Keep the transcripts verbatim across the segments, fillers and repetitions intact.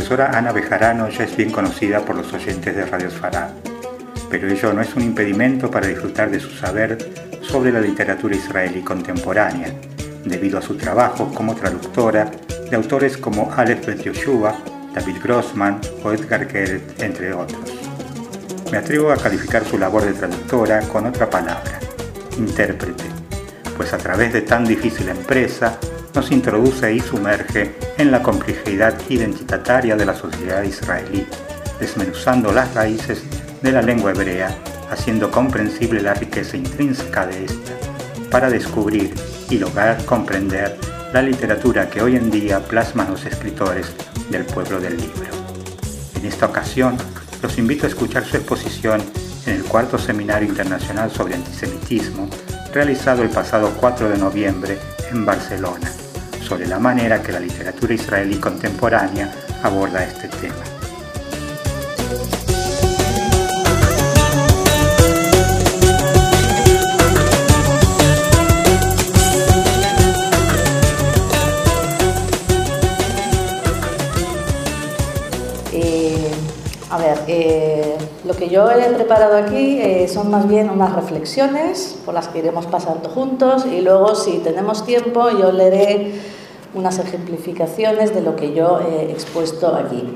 profesora Ana Bejarano ya es bien conocida por los oyentes de Radio Sfarad, pero ello no es un impedimento para disfrutar de su saber sobre la literatura israelí contemporánea, debido a su trabajo como traductora de autores como Aleph Bet Yoshua, David Grossman o Edgar Keret, entre otros. Me atrevo a calificar su labor de traductora con otra palabra, intérprete, pues a través de tan difícil empresa nos introduce y sumerge en la complejidad identitaria de la sociedad israelí, desmenuzando las raíces de la lengua hebrea, haciendo comprensible la riqueza intrínseca de esta, para descubrir y lograr comprender la literatura que hoy en día plasman los escritores del pueblo del libro. En esta ocasión, los invito a escuchar su exposición en el cuarto Seminario Internacional sobre Antisemitismo, realizado el pasado cuatro de noviembre en Barcelona, sobre la manera que la literatura israelí contemporánea aborda este tema. A ver, eh, lo que yo he preparado aquí eh, son más bien unas reflexiones por las que iremos pasando juntos y luego, si tenemos tiempo, yo leeré unas ejemplificaciones de lo que yo he expuesto aquí.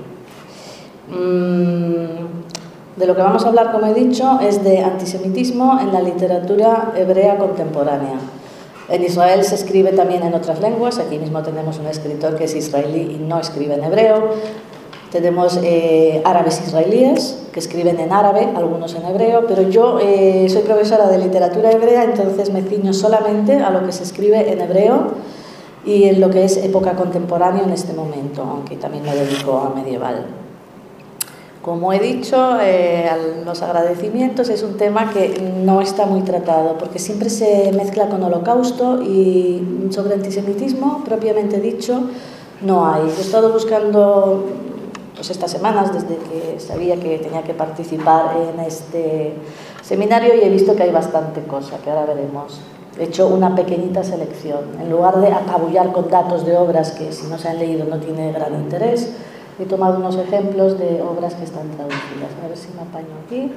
Mm, de lo que vamos a hablar, como he dicho, es de antisemitismo en la literatura hebrea contemporánea. En Israel se escribe también en otras lenguas. Aquí mismo tenemos un escritor que es israelí y no escribe en hebreo. Tenemos eh, árabes israelíes que escriben en árabe, algunos en hebreo, pero yo eh, soy profesora de literatura hebrea, entonces me ciño solamente a lo que se escribe en hebreo y en lo que es época contemporánea en este momento, aunque también me dedico a medieval. Como he dicho, eh, los agradecimientos es un tema que no está muy tratado, porque siempre se mezcla con holocausto y sobre antisemitismo, propiamente dicho, no hay. Yo he estado buscando pues estas semanas, desde que sabía que tenía que participar en este seminario, y he visto que hay bastante cosa, que ahora veremos. He hecho una pequeñita selección. En lugar de apabullar con datos de obras que, si no se han leído, no tiene gran interés, he tomado unos ejemplos de obras que están traducidas. A ver si me apaño aquí.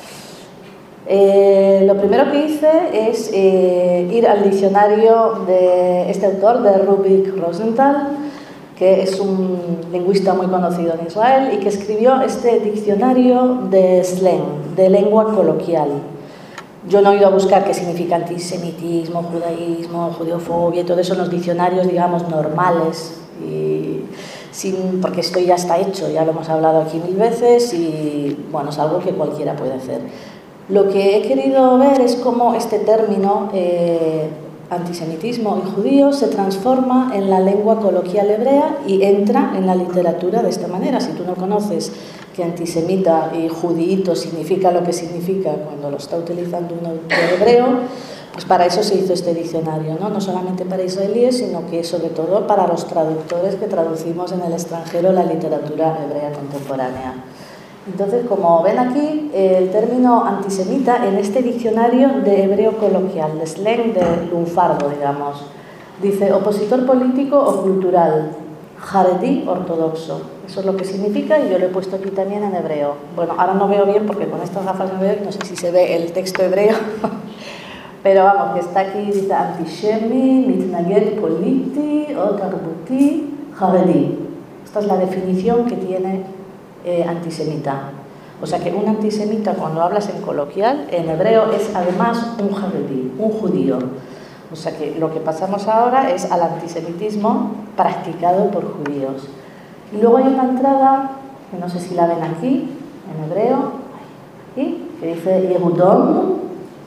Eh, lo primero que hice es eh, ir al diccionario de este autor, de Rubik Rosenthal, que es un lingüista muy conocido en Israel y que escribió este diccionario de slang, de lengua coloquial. Yo no he ido a buscar qué significa antisemitismo, judaísmo, judeofobia y todo eso en los diccionarios, digamos, normales, y sin, porque esto ya está hecho, ya lo hemos hablado aquí mil veces y bueno, es algo que cualquiera puede hacer. Lo que he querido ver es cómo este término eh, antisemitismo y judío se transforma en la lengua coloquial hebrea y entra en la literatura de esta manera. Si tú no conoces que antisemita y judíito significa lo que significa cuando lo está utilizando un autor hebreo, pues para eso se hizo este diccionario, ¿no? No solamente para israelíes, sino que sobre todo para los traductores que traducimos en el extranjero la literatura hebrea contemporánea. Entonces, como ven aquí, el término antisemita en este diccionario de hebreo coloquial, de slang de lunfardo, digamos, dice opositor político o cultural, jaredí ortodoxo. Eso es lo que significa y yo lo he puesto aquí también en hebreo. Bueno, ahora no veo bien porque con estas gafas no veo, no sé si se ve el texto hebreo, pero vamos, que está aquí, dice antishemi, mitnaged politi o tarbuti, jaredí. Esta es la definición que tiene Eh, antisemita. O sea que un antisemita, cuando hablas en coloquial, en hebreo es además un jaredí, un judío. O sea que lo que pasamos ahora es al antisemitismo practicado por judíos. Y luego hay una entrada, que no sé si la ven aquí, en hebreo, aquí, que dice Yehudón,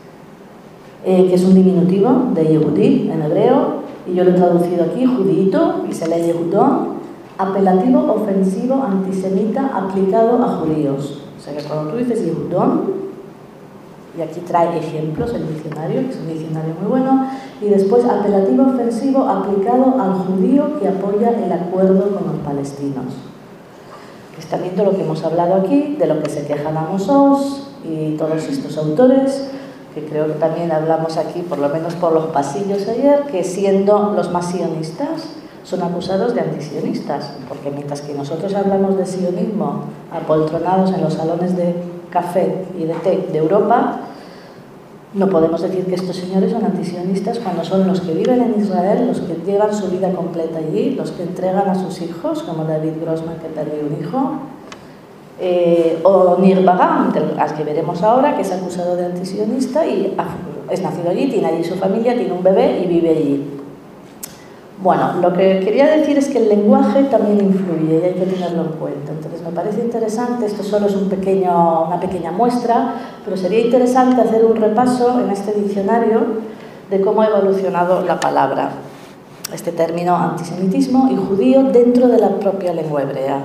eh, que es un diminutivo de Yehudí en hebreo, y yo lo he traducido aquí, judíito, y se lee Yehudón, apelativo ofensivo antisemita aplicado a judíos. O sea que cuando tú dices Yehudón, y aquí trae ejemplos el diccionario, que es un diccionario muy bueno, y después apelativo ofensivo aplicado al judío que apoya el acuerdo con los palestinos. Que está viendo lo que hemos hablado aquí, de lo que se quejan Amos Oz y todos estos autores, que creo que también hablamos aquí, por lo menos por los pasillos ayer, que siendo los más sionistas, son acusados de antisionistas, porque mientras que nosotros hablamos de sionismo apoltronados en los salones de café y de té de Europa, no podemos decir que estos señores son antisionistas cuando son los que viven en Israel, los que llevan su vida completa allí, los que entregan a sus hijos, como David Grossman, que perdió un hijo, eh, o Nir Bargatze, al que veremos ahora, que es acusado de antisionista y es nacido allí, tiene allí su familia, tiene un bebé y vive allí. Bueno, lo que quería decir es que el lenguaje también influye y hay que tenerlo en cuenta. Entonces me parece interesante, esto solo es un pequeño, una pequeña muestra, pero sería interesante hacer un repaso en este diccionario de cómo ha evolucionado la palabra, este término antisemitismo y judío dentro de la propia lengua hebrea.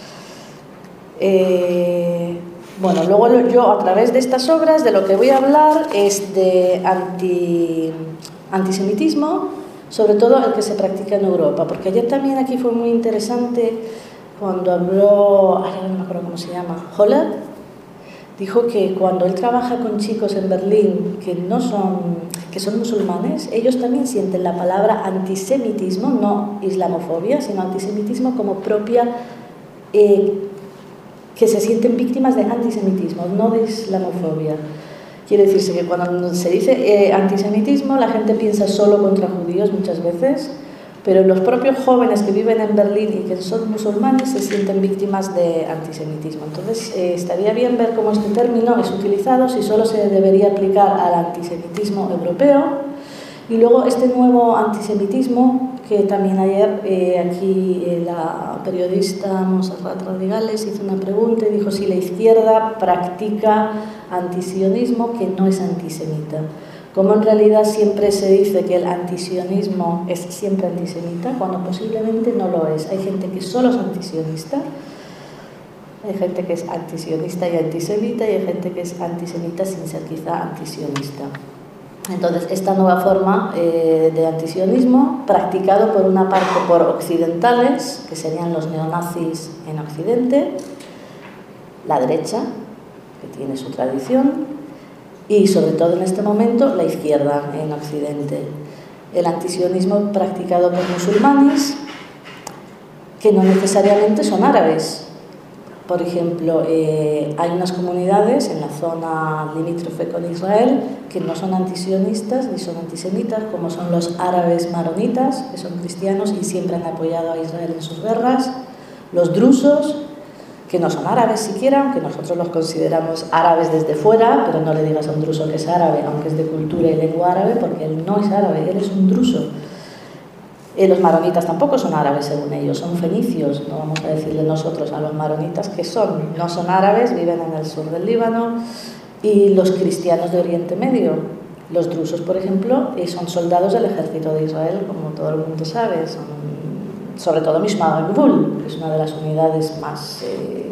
Eh, bueno, luego yo a través de estas obras de lo que voy a hablar es de anti, antisemitismo, sobre todo el que se practica en Europa, porque ayer también aquí fue muy interesante cuando habló, ay, no me acuerdo cómo se llama, Holler, dijo que cuando él trabaja con chicos en Berlín que no son, que son musulmanes, ellos también sienten la palabra antisemitismo, no islamofobia, sino antisemitismo como propia, eh, que se sienten víctimas de antisemitismo, no de islamofobia. Quiere decirse que cuando se dice eh, antisemitismo, la gente piensa solo contra judíos muchas veces, pero los propios jóvenes que viven en Berlín y que son musulmanes se sienten víctimas de antisemitismo. Entonces, eh, estaría bien ver cómo este término es utilizado, si solo se debería aplicar al antisemitismo europeo, y luego este nuevo antisemitismo, que también ayer eh, aquí eh, la periodista Montserrat Rodríguez hizo una pregunta y dijo si la izquierda practica antisionismo que no es antisemita. Como en realidad siempre se dice que el antisionismo es siempre antisemita, cuando posiblemente no lo es. Hay gente que solo es antisionista, hay gente que es antisionista y antisemita, y hay gente que es antisemita sin ser quizá antisionista. Entonces, esta nueva forma eh, de antisionismo, practicado por una parte por occidentales, que serían los neonazis en Occidente, la derecha, que tiene su tradición, y sobre todo en este momento la izquierda en Occidente. El antisionismo practicado por musulmanes, que no necesariamente son árabes. Por ejemplo, eh, hay unas comunidades en la zona limítrofe con Israel que no son antisionistas ni son antisemitas, como son los árabes maronitas, que son cristianos y siempre han apoyado a Israel en sus guerras, los drusos, que no son árabes siquiera, aunque nosotros los consideramos árabes desde fuera, pero no le digas a un druso que es árabe, aunque es de cultura y lengua árabe, porque él no es árabe, él es un druso. Eh, los maronitas tampoco son árabes según ellos, son fenicios, no vamos a decirle nosotros a los maronitas que son, no son árabes, viven en el sur del Líbano, y los cristianos de Oriente Medio, los drusos por ejemplo, eh, son soldados del ejército de Israel, como todo el mundo sabe, son, sobre todo Mishmar HaGvul, que es una de las unidades más, eh,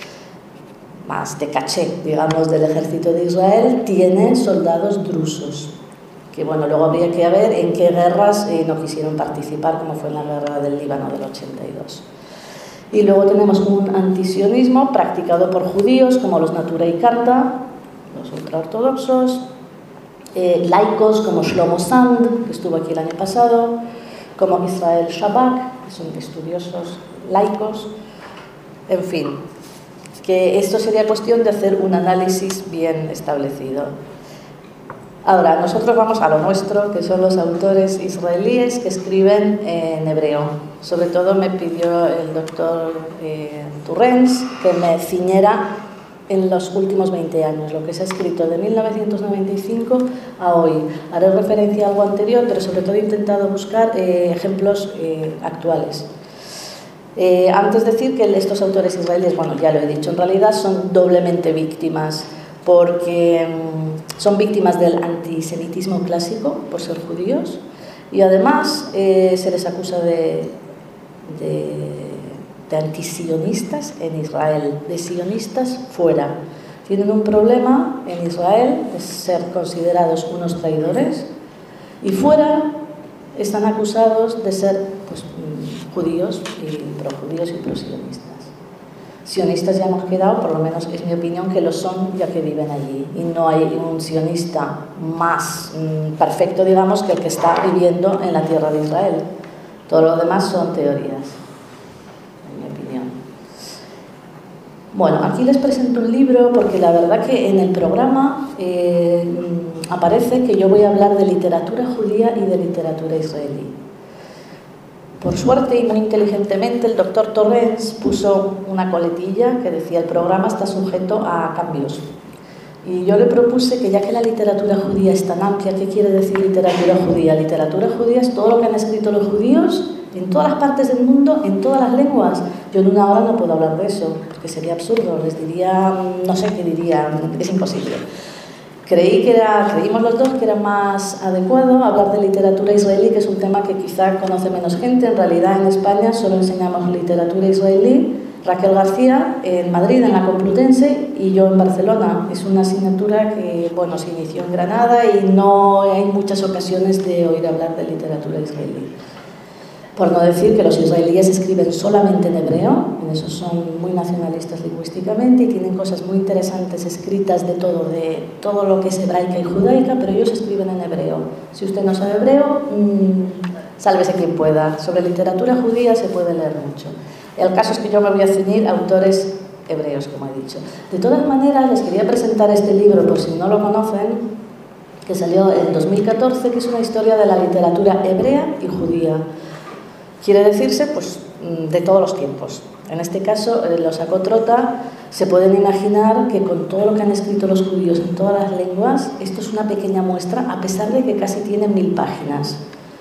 más de caché, digamos, del ejército de Israel, tiene soldados drusos. Que bueno, luego habría que ver en qué guerras eh, no quisieron participar, como fue en la guerra del Líbano del ochenta y dos. Y luego tenemos un antisionismo practicado por judíos, como los Natura y Karta, los ultraortodoxos, eh, laicos como Shlomo Sand, que estuvo aquí el año pasado, como Israel Shabak, que son estudiosos laicos, en fin, que esto sería cuestión de hacer un análisis bien establecido. Ahora, nosotros vamos a lo nuestro, que son los autores israelíes que escriben en hebreo. Sobre todo me pidió el doctor eh, Turrens que me ciñera en los últimos veinte años, lo que se ha escrito de mil novecientos noventa y cinco a hoy. Haré referencia a algo anterior, pero sobre todo he intentado buscar eh, ejemplos eh, actuales. Eh, antes de decir que estos autores israelíes, bueno, ya lo he dicho, en realidad son doblemente víctimas, porque mmm, son víctimas del antisemitismo clásico por ser judíos, y además eh, se les acusa de, de, de antisionistas en Israel, de sionistas fuera. Tienen un problema en Israel de ser considerados unos traidores, y fuera están acusados de ser pues, judíos, y projudíos y prosionistas. Sionistas ya hemos quedado, por lo menos es mi opinión, que lo son ya que viven allí. Y no hay un sionista más mmm, perfecto, digamos, que el que está viviendo en la tierra de Israel. Todo lo demás son teorías, en mi opinión. Bueno, aquí les presento un libro porque la verdad que en el programa eh, aparece que yo voy a hablar de literatura judía y de literatura israelí. Por suerte y muy inteligentemente el doctor Torrens puso una coletilla que decía: el programa está sujeto a cambios. Y yo le propuse que, ya que la literatura judía es tan amplia, ¿qué quiere decir literatura judía? Literatura judía es todo lo que han escrito los judíos en todas las partes del mundo, en todas las lenguas. Yo en una hora no puedo hablar de eso, porque sería absurdo, les diría, no sé qué diría, es imposible. Creí que era, creímos los dos que era más adecuado hablar de literatura israelí, que es un tema que quizá conoce menos gente. En realidad en España solo enseñamos literatura israelí, Raquel García en Madrid, en la Complutense, y yo en Barcelona. Es una asignatura que, bueno, se inició en Granada y no hay muchas ocasiones de oír hablar de literatura israelí. Por no decir que los israelíes escriben solamente en hebreo, en eso son muy nacionalistas lingüísticamente y tienen cosas muy interesantes escritas de todo, de todo lo que es hebraica y judaica, pero ellos escriben en hebreo. Si usted no sabe hebreo, mmm, sálvese quien pueda. Sobre literatura judía se puede leer mucho. El caso es que yo me voy a ceñir a autores hebreos, como he dicho. De todas maneras, les quería presentar este libro, por si no lo conocen, que salió en dos mil catorce, que es una historia de la literatura hebrea y judía. Quiere decirse, pues, de todos los tiempos. En este caso, lo sacó Trota. Se pueden imaginar que con todo lo que han escrito los judíos en todas las lenguas, esto es una pequeña muestra, a pesar de que casi tiene mil páginas.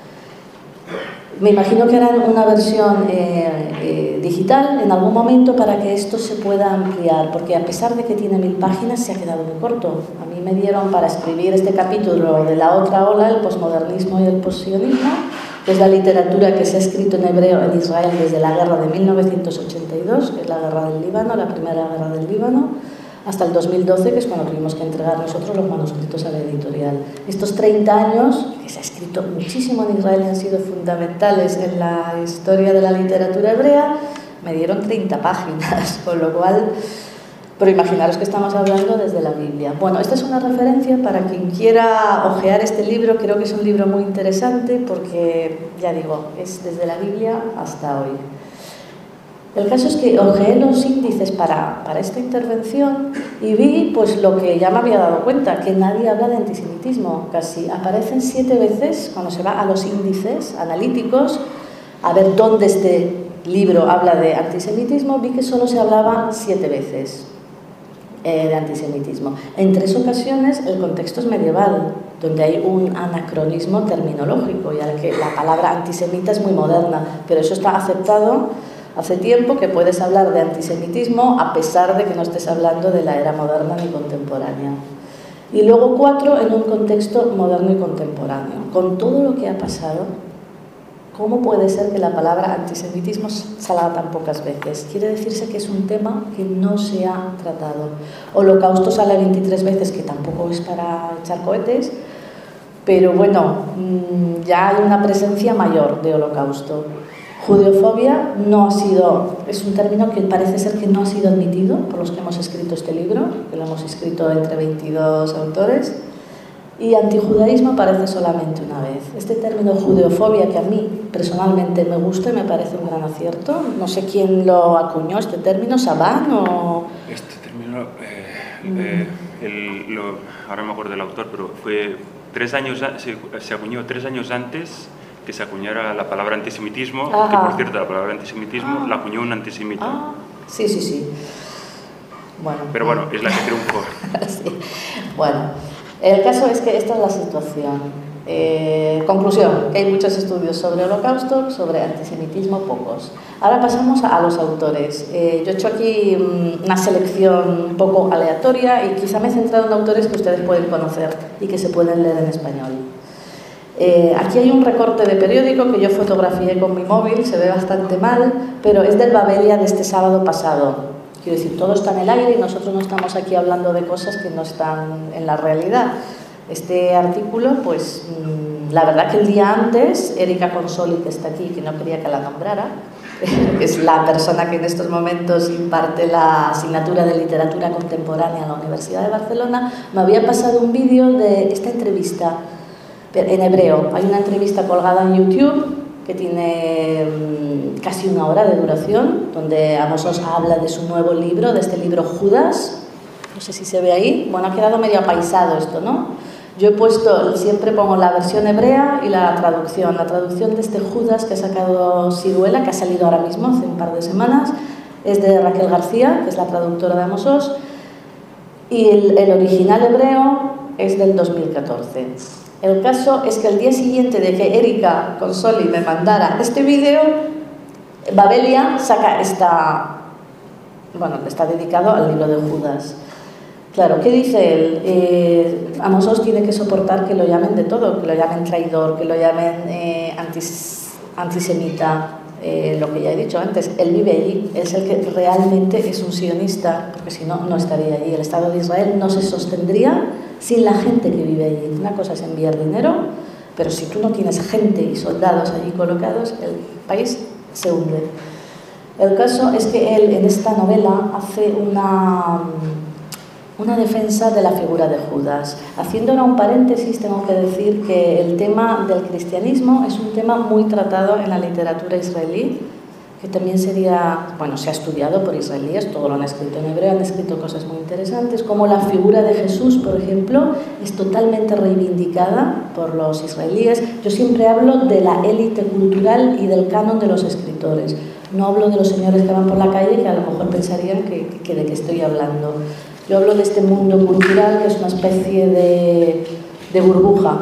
Me imagino que harán una versión eh, eh, digital en algún momento para que esto se pueda ampliar, porque a pesar de que tiene mil páginas, se ha quedado muy corto. A mí me dieron para escribir este capítulo de la otra ola, el posmodernismo y el possionismo, que es la literatura que se ha escrito en hebreo en Israel desde la guerra de mil novecientos ochenta y dos, que es la guerra del Líbano, la primera guerra del Líbano, hasta el dos mil doce, que es cuando tuvimos que entregar nosotros los manuscritos a la editorial. Estos treinta años, que se ha escrito muchísimo en Israel y han sido fundamentales en la historia de la literatura hebrea, me dieron treinta páginas, con lo cual, pero imaginaros que estamos hablando desde la Biblia. Bueno, esta es una referencia para quien quiera ojear este libro. Creo que es un libro muy interesante porque, ya digo, es desde la Biblia hasta hoy. El caso es que ojeé los índices para, para esta intervención y vi pues lo que ya me había dado cuenta, que nadie habla de antisemitismo. Casi aparecen siete veces cuando se va a los índices analíticos a ver dónde este libro habla de antisemitismo. Vi que solo se hablaba siete veces eh, de antisemitismo. En tres ocasiones el contexto es medieval, donde hay un anacronismo terminológico, ya que la palabra antisemita es muy moderna, pero eso está aceptado hace tiempo, que puedes hablar de antisemitismo a pesar de que no estés hablando de la era moderna ni contemporánea. Y luego cuatro en un contexto moderno y contemporáneo. Con todo lo que ha pasado, ¿cómo puede ser que la palabra antisemitismo salga tan pocas veces? Quiere decirse que es un tema que no se ha tratado. Holocausto sale veintitrés veces, que tampoco es para echar cohetes, pero bueno, ya hay una presencia mayor de holocausto. Judeofobia no ha sido, es un término que parece ser que no ha sido admitido por los que hemos escrito este libro, que lo hemos escrito entre veintidós autores, y antijudaísmo parece solamente una vez. Este término judeofobia, que a mí personalmente me gusta y me parece un gran acierto, no sé quién lo acuñó, este término, Saban o... Este término, eh, mm. eh, el, lo, ahora no me acuerdo del autor, pero fue tres años, se, se acuñó tres años antes que se acuñara la palabra antisemitismo, Ajá. que por cierto la palabra antisemitismo ah. la acuñó un antisemita. Ah. Sí, sí, sí. Bueno, Pero bueno, es la que triunfó. Sí. Bueno, el caso es que esta es la situación. Eh, conclusión, que hay muchos estudios sobre el holocausto, sobre antisemitismo, pocos. Ahora pasamos a, a los autores. Eh, yo he hecho aquí um, una selección un poco aleatoria y quizá me he centrado en autores que ustedes pueden conocer y que se pueden leer en español. Eh, aquí hay un recorte de periódico que yo fotografié con mi móvil, se ve bastante mal, pero es del Babelia de este sábado pasado. Quiero decir, todo está en el aire y nosotros no estamos aquí hablando de cosas que no están en la realidad. Este artículo, pues, mmm, la verdad que el día antes, Erika Consoli, que está aquí, que no quería que la nombrara, que es la persona que en estos momentos imparte la asignatura de literatura contemporánea en la Universidad de Barcelona, me había pasado un vídeo de esta entrevista en hebreo. Hay una entrevista colgada en YouTube que tiene mmm, casi una hora de duración, donde Amos Oz habla de su nuevo libro, de este libro Judas. No sé si se ve ahí. Bueno, ha quedado medio apaisado esto, ¿no? Yo he puesto, siempre pongo la versión hebrea y la traducción. La traducción de este Judas que ha sacado Siruela, que ha salido ahora mismo, hace un par de semanas, es de Raquel García, que es la traductora de Amos Oz, y el, el original hebreo es del dos mil catorce. El caso es que el día siguiente de que Erika Consoli me mandara este vídeo, Babelia saca esta... Bueno, está dedicado al libro de Judas. Claro, ¿qué dice él? Eh, Amos Oz tiene que soportar que lo llamen de todo, que lo llamen traidor, que lo llamen eh, antis, antisemita, eh, lo que ya he dicho antes. Él vive allí, es el que realmente es un sionista, porque si no, no estaría allí. El Estado de Israel no se sostendría sin la gente que vive allí. Una cosa es enviar dinero, pero si tú no tienes gente y soldados allí colocados, el país se hunde. El caso es que él en esta novela hace una... una defensa de la figura de Judas. Haciendo ahora un paréntesis, tengo que decir que el tema del cristianismo es un tema muy tratado en la literatura israelí, que también sería, bueno, se ha estudiado por israelíes, todo lo han escrito en hebreo, han escrito cosas muy interesantes, como la figura de Jesús, por ejemplo, es totalmente reivindicada por los israelíes. Yo siempre hablo de la élite cultural y del canon de los escritores. No hablo de los señores que van por la calle, que a lo mejor pensarían que, que de qué estoy hablando. Yo hablo de este mundo cultural que es una especie de, de burbuja.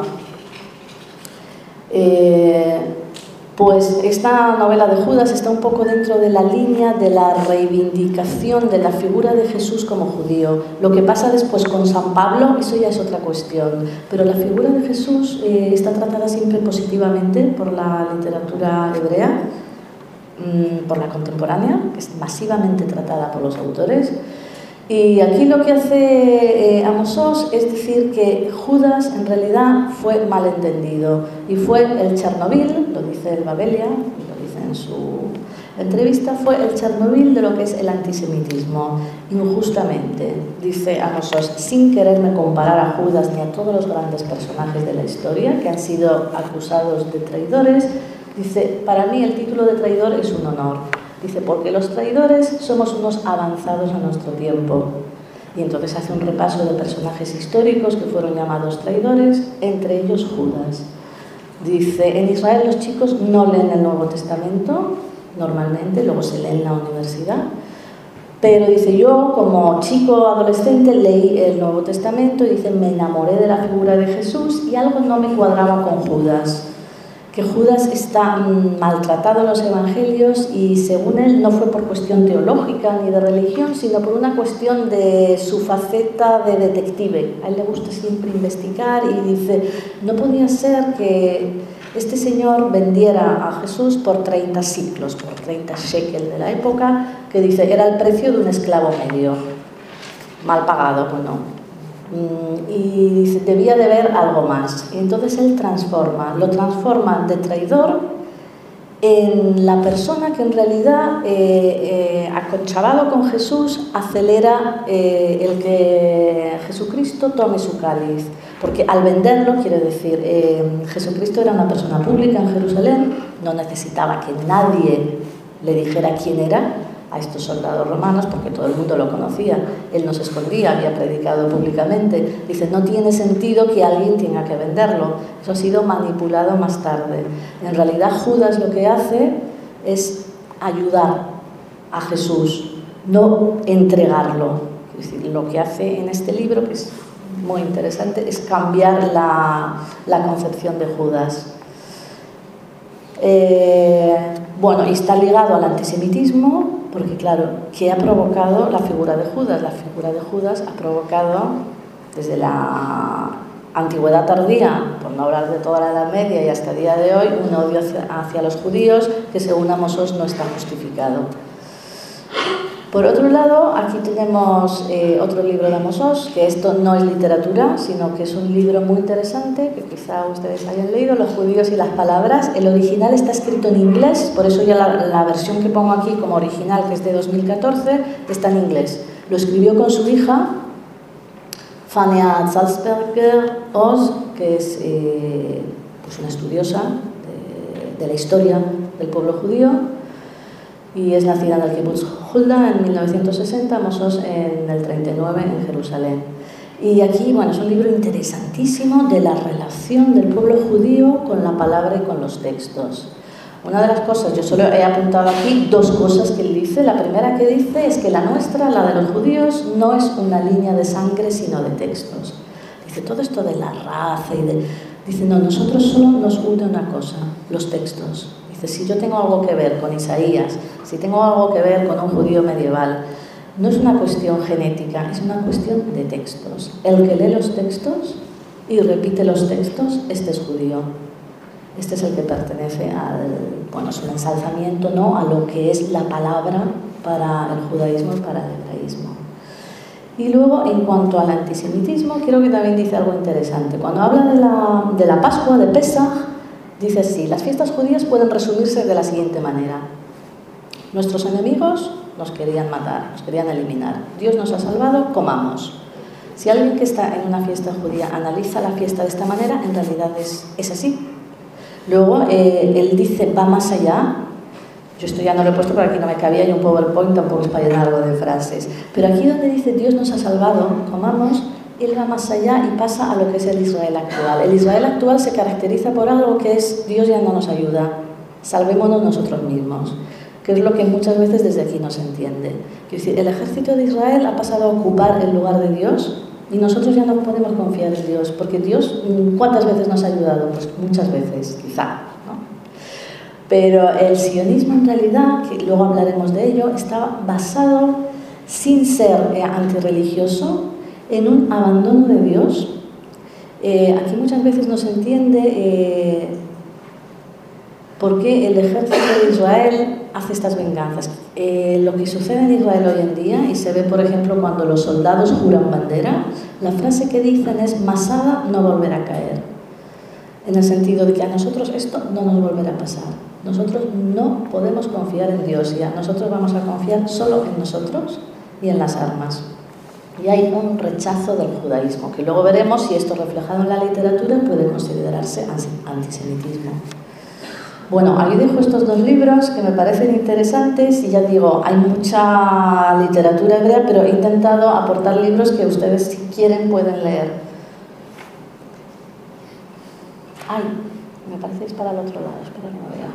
Eh, pues esta novela de Judas está un poco dentro de la línea de la reivindicación de la figura de Jesús como judío. Lo que pasa después con San Pablo, eso ya es otra cuestión. Pero la figura de Jesús eh, está tratada siempre positivamente por la literatura hebrea, mmm, por la contemporánea, que es masivamente tratada por los autores. Y aquí lo que hace eh, Amos Oz es decir que Judas en realidad fue malentendido y fue el Chernobyl, lo dice el Babelia, lo dice en su entrevista, fue el Chernobyl de lo que es el antisemitismo, injustamente, dice Amos Oz, sin quererme comparar a Judas ni a todos los grandes personajes de la historia que han sido acusados de traidores, dice, para mí el título de traidor es un honor. Dice, porque los traidores somos unos avanzados a nuestro tiempo. Y entonces hace un repaso de personajes históricos que fueron llamados traidores, entre ellos Judas. Dice, en Israel los chicos no leen el Nuevo Testamento, normalmente, luego se lee en la universidad. Pero dice, yo como chico adolescente leí el Nuevo Testamento y dice, me enamoré de la figura de Jesús y algo no me cuadraba con Judas. Que Judas está maltratado en los evangelios y según él no fue por cuestión teológica ni de religión, sino por una cuestión de su faceta de detective. A él le gusta siempre investigar y dice, no podía ser que este señor vendiera a Jesús por treinta siclos, por treinta shekel de la época, que dice, era el precio de un esclavo medio, mal pagado, pues no. Y dice, debía de ver algo más. Y entonces él transforma, lo transforma de traidor en la persona que en realidad, eh, eh, aconchavado con Jesús, acelera eh, el que Jesucristo tome su cáliz. Porque al venderlo, quiere decir, eh, Jesucristo era una persona pública en Jerusalén, no necesitaba que nadie le dijera quién era a estos soldados romanos, porque todo el mundo lo conocía, él no se escondía, había predicado públicamente. Dice, no tiene sentido que alguien tenga que venderlo, eso ha sido manipulado más tarde. En realidad Judas lo que hace es ayudar a Jesús, no entregarlo. Es decir, lo que hace en este libro, que es muy interesante, es cambiar la, la concepción de Judas. Eh, bueno, y está ligado al antisemitismo, porque claro, ¿qué ha provocado la figura de Judas? La figura de Judas ha provocado, desde la antigüedad tardía, por no hablar de toda la Edad Media y hasta el día de hoy, un odio hacia, hacia los judíos que según Amos Oz no está justificado. Por otro lado, aquí tenemos eh, otro libro de Amos Oz, que esto no es literatura, sino que es un libro muy interesante, que quizá ustedes hayan leído, Los judíos y las palabras. El original está escrito en inglés, por eso ya la, la versión que pongo aquí como original, que es de dos mil catorce, está en inglés. Lo escribió con su hija, Fania Salzberger Oz, que es eh, pues una estudiosa de, de la historia del pueblo judío, y es nacida en el Kibbutz Hulda en mil novecientos sesenta, Mossos en el treinta y nueve en Jerusalén. Y aquí, bueno, es un libro interesantísimo de la relación del pueblo judío con la palabra y con los textos. Una de las cosas, yo solo he apuntado aquí dos cosas que él dice. La primera que dice es que la nuestra, la de los judíos, no es una línea de sangre, sino de textos. Dice, todo esto de la raza y de... Dice, no, nosotros solo nos une una cosa, los textos. Dice, si yo tengo algo que ver con Isaías, si tengo algo que ver con un judío medieval, no es una cuestión genética, es una cuestión de textos. El que lee los textos y repite los textos, este es judío. Este es el que pertenece al, bueno, es un ensalzamiento, ¿no?, a lo que es la palabra para el judaísmo y para el hebraísmo. Y luego, en cuanto al antisemitismo, creo que también dice algo interesante. Cuando habla de la, de la Pascua, de Pesaj, dice así: las fiestas judías pueden resumirse de la siguiente manera. Nuestros enemigos nos querían matar, nos querían eliminar. Dios nos ha salvado, comamos. Si alguien que está en una fiesta judía analiza la fiesta de esta manera, en realidad es, es así. Luego, eh, él dice, va más allá. Yo esto ya no lo he puesto porque aquí no me cabía, y un PowerPoint tampoco es para llenar algo de frases. Pero aquí donde dice Dios nos ha salvado, comamos, él va más allá y pasa a lo que es el Israel actual. El Israel actual se caracteriza por algo que es Dios ya no nos ayuda, salvémonos nosotros mismos, que es lo que muchas veces desde aquí no se entiende. Quiero decir, el ejército de Israel ha pasado a ocupar el lugar de Dios y nosotros ya no podemos confiar en Dios, porque Dios, ¿cuántas veces nos ha ayudado? Pues muchas veces, quizá, ¿no? Pero el sionismo en realidad, que luego hablaremos de ello, está basado, sin ser eh, antirreligioso, en un abandono de Dios. Eh, aquí muchas veces no se entiende eh, por qué el ejército de Israel hace estas venganzas. Eh, lo que sucede en Israel hoy en día, y se ve por ejemplo cuando los soldados juran bandera, la frase que dicen es Masada no volverá a caer, en el sentido de que a nosotros esto no nos volverá a pasar. Nosotros no podemos confiar en Dios ya, nosotros vamos a confiar solo en nosotros y en las armas. Y hay un rechazo del judaísmo, que luego veremos si esto reflejado en la literatura puede considerarse antisemitismo. Bueno, aquí dejo estos dos libros que me parecen interesantes y ya digo, hay mucha literatura hebrea, pero he intentado aportar libros que ustedes, si quieren, pueden leer. Ay, me parece que es para el otro lado, espero que no vea.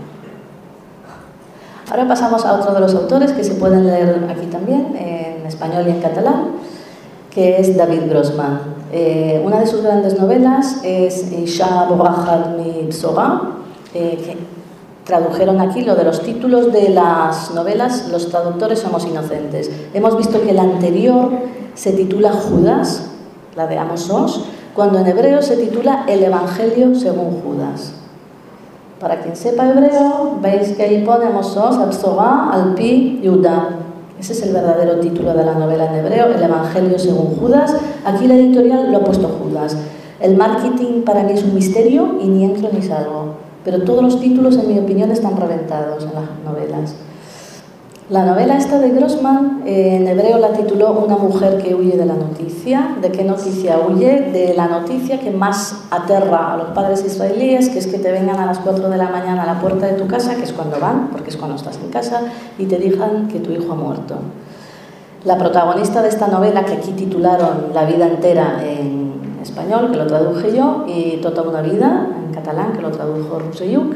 Ahora pasamos a otro de los autores que se pueden leer aquí también, en español y en catalán, que es David Grossman. Eh, una de sus grandes novelas es Isha Borachat mi Bsora, eh, que tradujeron aquí lo de los títulos de las novelas, los traductores somos inocentes. Hemos visto que la anterior se titula Judas, la de Amos Oz, cuando en hebreo se titula El Evangelio según Judas. Para quien sepa hebreo, veis que ahí pone Amos Oz, Absorá, Alpi, Yudá. Ese es el verdadero título de la novela en hebreo, El Evangelio según Judas. Aquí la editorial lo ha puesto Judas. El marketing para mí es un misterio y ni entro ni salgo. Pero todos los títulos, en mi opinión, están reventados en las novelas. La novela esta de Grossman, eh, en hebreo la tituló Una mujer que huye de la noticia. ¿De qué noticia huye? De la noticia que más aterra a los padres israelíes, que es que te vengan a las cuatro de la mañana a la puerta de tu casa, que es cuando van, porque es cuando estás en casa, y te digan que tu hijo ha muerto. La protagonista de esta novela, que aquí titularon La vida entera en español, que lo traduje yo, y Tota una vida, en catalán, que lo tradujo Ruseyuk.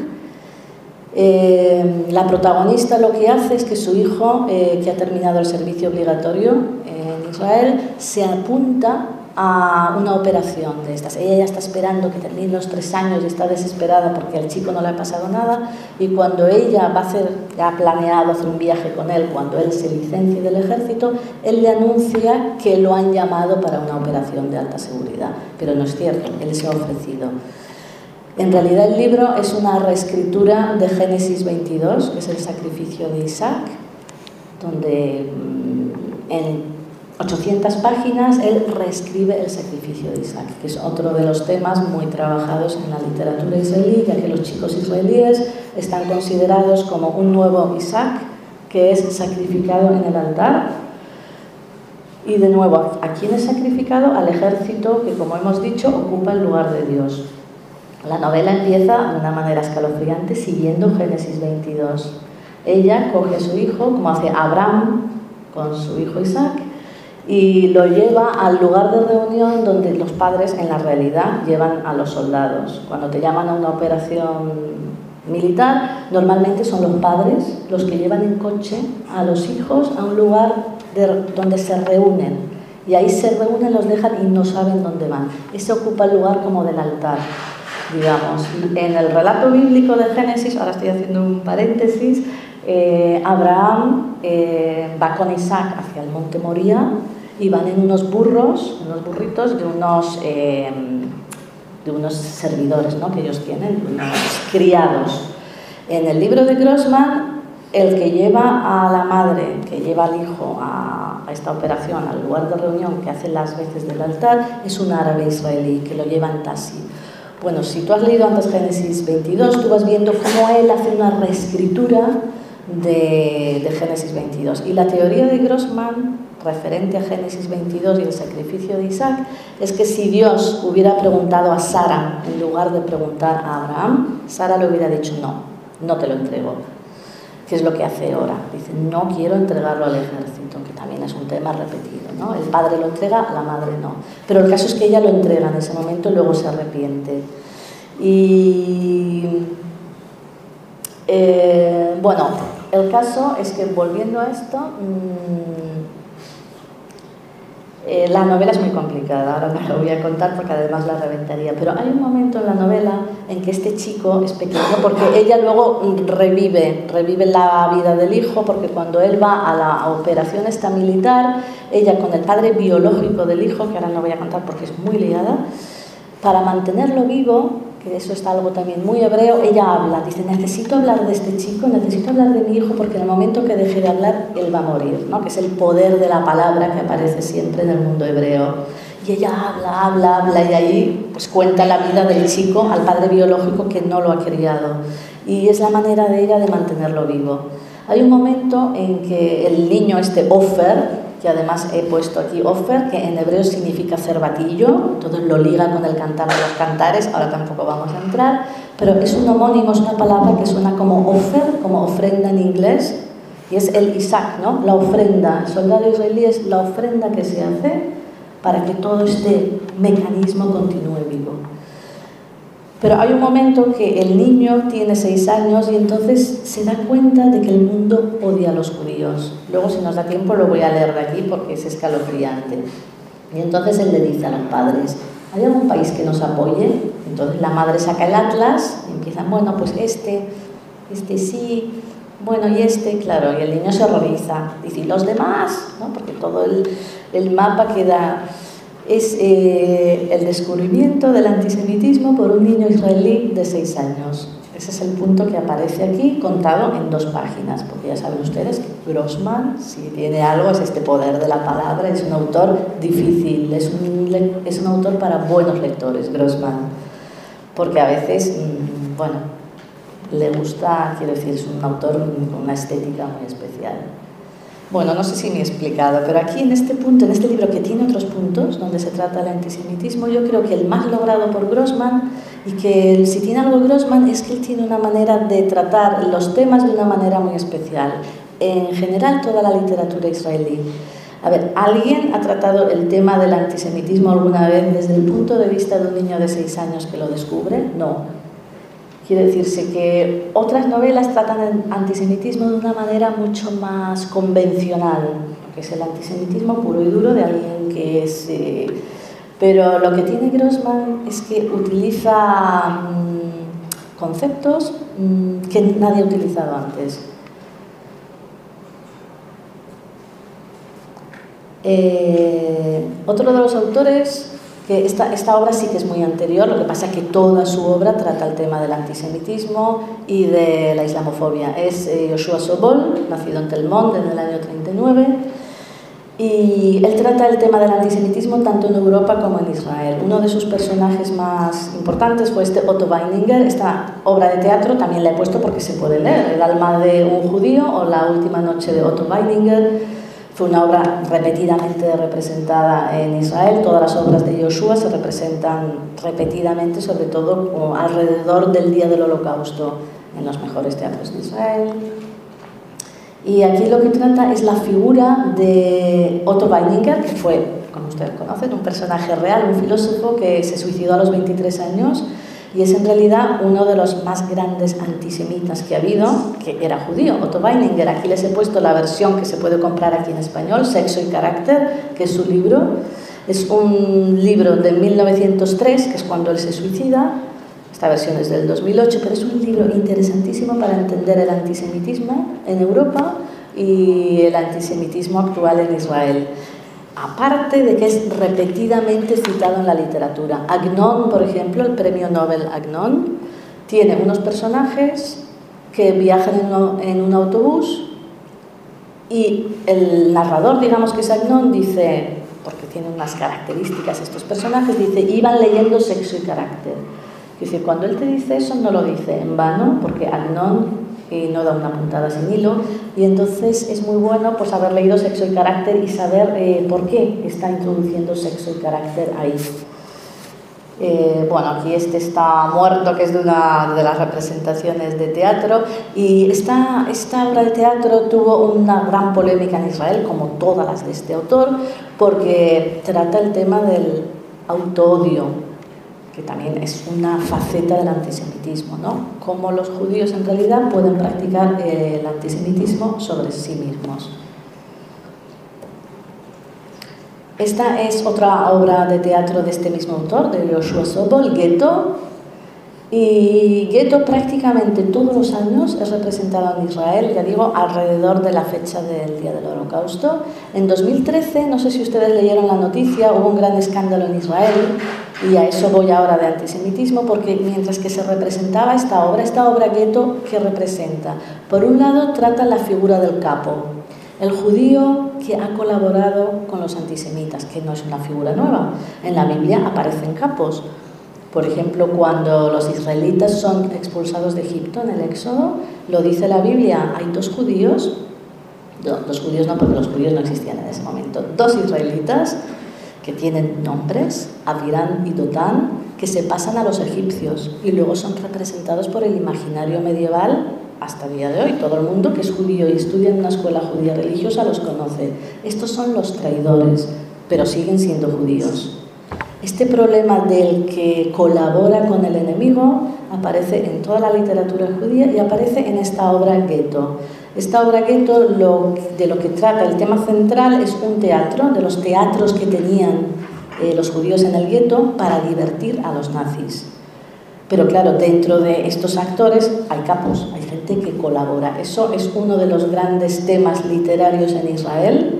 Eh, la protagonista lo que hace es que su hijo, eh, que ha terminado el servicio obligatorio en Israel, se apunta a una operación de estas. Ella ya está esperando que termine los tres años y está desesperada porque al chico no le ha pasado nada, y cuando ella va a hacer, ya ha planeado hacer un viaje con él, cuando él se licencie del ejército, él le anuncia que lo han llamado para una operación de alta seguridad, pero no es cierto, él se ha ofrecido. En realidad el libro es una reescritura de Génesis veintidós, que es el sacrificio de Isaac, donde en ochocientas páginas él reescribe el sacrificio de Isaac, que es otro de los temas muy trabajados en la literatura israelí, ya que los chicos israelíes están considerados como un nuevo Isaac, que es sacrificado en el altar. Y de nuevo, ¿a quién es sacrificado? Al ejército que, como hemos dicho, ocupa el lugar de Dios. La novela empieza de una manera escalofriante siguiendo Génesis veintidós. Ella coge a su hijo, como hace Abraham con su hijo Isaac, y lo lleva al lugar de reunión donde los padres en la realidad llevan a los soldados. Cuando te llaman a una operación militar, normalmente son los padres los que llevan en coche a los hijos a un lugar de, donde se reúnen, y ahí se reúnen, los dejan y no saben dónde van. Ese ocupa el lugar como del altar, digamos. En el relato bíblico de Génesis, ahora estoy haciendo un paréntesis, eh, Abraham eh, va con Isaac hacia el monte Moría y van en unos burros, unos burritos de unos, eh, de unos servidores, ¿no?, que ellos tienen, unos criados. En el libro de Grossman, el que lleva a la madre, que lleva al hijo a, a esta operación, al lugar de reunión que hace las veces del altar, es un árabe israelí que lo lleva en taxi. Bueno, si tú has leído antes Génesis veintidós, tú vas viendo cómo él hace una reescritura de, de Génesis veintidós. Y la teoría de Grossman, referente a Génesis veintidós y el sacrificio de Isaac, es que si Dios hubiera preguntado a Sara en lugar de preguntar a Abraham, Sara le hubiera dicho no, no te lo entrego. ¿Qué es lo que hace ahora? Dice, no quiero entregarlo al ejército, que también es un tema repetido, ¿no? El padre lo entrega, la madre no. Pero el caso es que ella lo entrega en ese momento y luego se arrepiente. Y eh, bueno, el caso es que, volviendo a esto, mmm, eh, la novela es muy complicada, ahora no lo voy a contar porque además la reventaría, pero hay un momento en la novela en que este chico es pequeño, porque ella luego revive, revive la vida del hijo, porque cuando él va a la operación esta militar, ella con el padre biológico del hijo, que ahora no voy a contar porque es muy liada, para mantenerlo vivo, que eso está algo también muy hebreo, ella habla, dice, necesito hablar de este chico, necesito hablar de mi hijo, porque en el momento que deje de hablar, él va a morir, ¿no? Que es el poder de la palabra que aparece siempre en el mundo hebreo. Y ella habla, habla, habla, y ahí pues cuenta la vida del chico al padre biológico que no lo ha criado. Y es la manera de ella de mantenerlo vivo. Hay un momento en que el niño, este Ofer, que además he puesto aquí Ofer, que en hebreo significa cervatillo, entonces lo liga con el cantar de los cantares, ahora tampoco vamos a entrar, pero es un homónimo, es una palabra que suena como Ofer, como ofrenda en inglés, y es el Isaac, ¿no? La ofrenda. El soldado israelí es la ofrenda que se hace para que todo este mecanismo continúe vivo. Pero hay un momento que el niño tiene seis años y entonces se da cuenta de que el mundo odia a los judíos. Luego, si nos da tiempo, lo voy a leer de aquí porque es escalofriante. Y entonces él le dice a los padres, ¿hay algún país que nos apoye? Entonces la madre saca el atlas y empiezan, bueno, pues este, este sí, bueno, y este, claro, y el niño se horroriza. Dice, ¿y los demás? ¿No? Porque todo el, el mapa queda... Es eh, el descubrimiento del antisemitismo por un niño israelí de seis años. Ese es el punto que aparece aquí, contado en dos páginas, porque ya saben ustedes que Grossman, si tiene algo, es este poder de la palabra, es un autor difícil, es un, es un autor para buenos lectores, Grossman, porque a veces, bueno, le gusta, quiero decir, es un autor con una estética muy especial. Bueno, no sé si me he explicado, pero aquí en este punto, en este libro que tiene otros puntos donde se trata el antisemitismo, yo creo que el más logrado por Grossman, y que si tiene algo Grossman es que él tiene una manera de tratar los temas de una manera muy especial. En general, toda la literatura israelí. A ver, ¿alguien ha tratado el tema del antisemitismo alguna vez desde el punto de vista de un niño de seis años que lo descubre? No. Quiere decirse que otras novelas tratan el antisemitismo de una manera mucho más convencional, que es el antisemitismo puro y duro de alguien que es... Eh, pero lo que tiene Grossman es que utiliza mmm, conceptos mmm, que nadie ha utilizado antes. Eh, otro de los autores... que esta, esta obra sí que es muy anterior, lo que pasa es que toda su obra trata el tema del antisemitismo y de la islamofobia. Es eh, Yoshua Sobol, nacido en Tel Mond en el año treinta y nueve, y él trata el tema del antisemitismo tanto en Europa como en Israel. Uno de sus personajes más importantes fue este Otto Weininger. Esta obra de teatro también la he puesto porque se puede leer, El alma de un judío o La última noche de Otto Weininger. Fue una obra repetidamente representada en Israel. Todas las obras de Yoshua se representan repetidamente, sobre todo alrededor del día del Holocausto, en los mejores teatros de Israel. Y aquí lo que trata es la figura de Otto Weininger, que fue, como ustedes conocen, un personaje real, un filósofo que se suicidó a los veintitrés años y es en realidad uno de los más grandes antisemitas que ha habido, que era judío, Otto Weininger. Aquí les he puesto la versión que se puede comprar aquí en español, Sexo y Carácter, que es su libro. Es un libro de mil novecientos tres, que es cuando él se suicida. Esta versión es del dos mil ocho, pero es un libro interesantísimo para entender el antisemitismo en Europa y el antisemitismo actual en Israel. Aparte de que es repetidamente citado en la literatura. Agnon, por ejemplo, el premio Nobel Agnon, tiene unos personajes que viajan en un, en un autobús y el narrador, digamos que es Agnon, dice, porque tiene unas características estos personajes, dice, iban leyendo Sexo y Carácter. Es decir, cuando él te dice eso, no lo dice en vano, porque Agnon y no da una puntada sin hilo, y entonces es muy bueno pues haber leído Sexo y Carácter y saber eh, por qué está introduciendo Sexo y Carácter ahí. Eh, bueno, aquí este está muerto, que es de una de las representaciones de teatro, y esta, esta obra de teatro tuvo una gran polémica en Israel, como todas las de este autor, porque trata el tema del autoodio, que también es una faceta del antisemitismo, ¿no? Cómo los judíos en realidad pueden practicar el antisemitismo sobre sí mismos. Esta es otra obra de teatro de este mismo autor, de Yoshua Sobol, Gueto. Y Gueto prácticamente todos los años es representado en Israel, ya digo, alrededor de la fecha del Día del Holocausto. En dos mil trece, no sé si ustedes leyeron la noticia, hubo un gran escándalo en Israel, y a eso voy ahora de antisemitismo, porque mientras que se representaba esta obra, esta obra Gueto, ¿qué representa? Por un lado, trata la figura del capo, el judío que ha colaborado con los antisemitas, que no es una figura nueva. En la Biblia aparecen capos. Por ejemplo, cuando los israelitas son expulsados de Egipto en el Éxodo, lo dice la Biblia, hay dos judíos, dos judíos no, porque los judíos no existían en ese momento, dos israelitas que tienen nombres, Avirán y Dotán, que se pasan a los egipcios y luego son representados por el imaginario medieval hasta el día de hoy. Todo el mundo que es judío y estudia en una escuela judía religiosa los conoce. Estos son los traidores, pero siguen siendo judíos. Este problema del que colabora con el enemigo aparece en toda la literatura judía y aparece en esta obra Gueto. Esta obra Gueto lo, de lo que trata, el tema central es un teatro, de los teatros que tenían eh, los judíos en el gueto para divertir a los nazis. Pero claro, dentro de estos actores hay capos, hay gente que colabora. Eso es uno de los grandes temas literarios en Israel.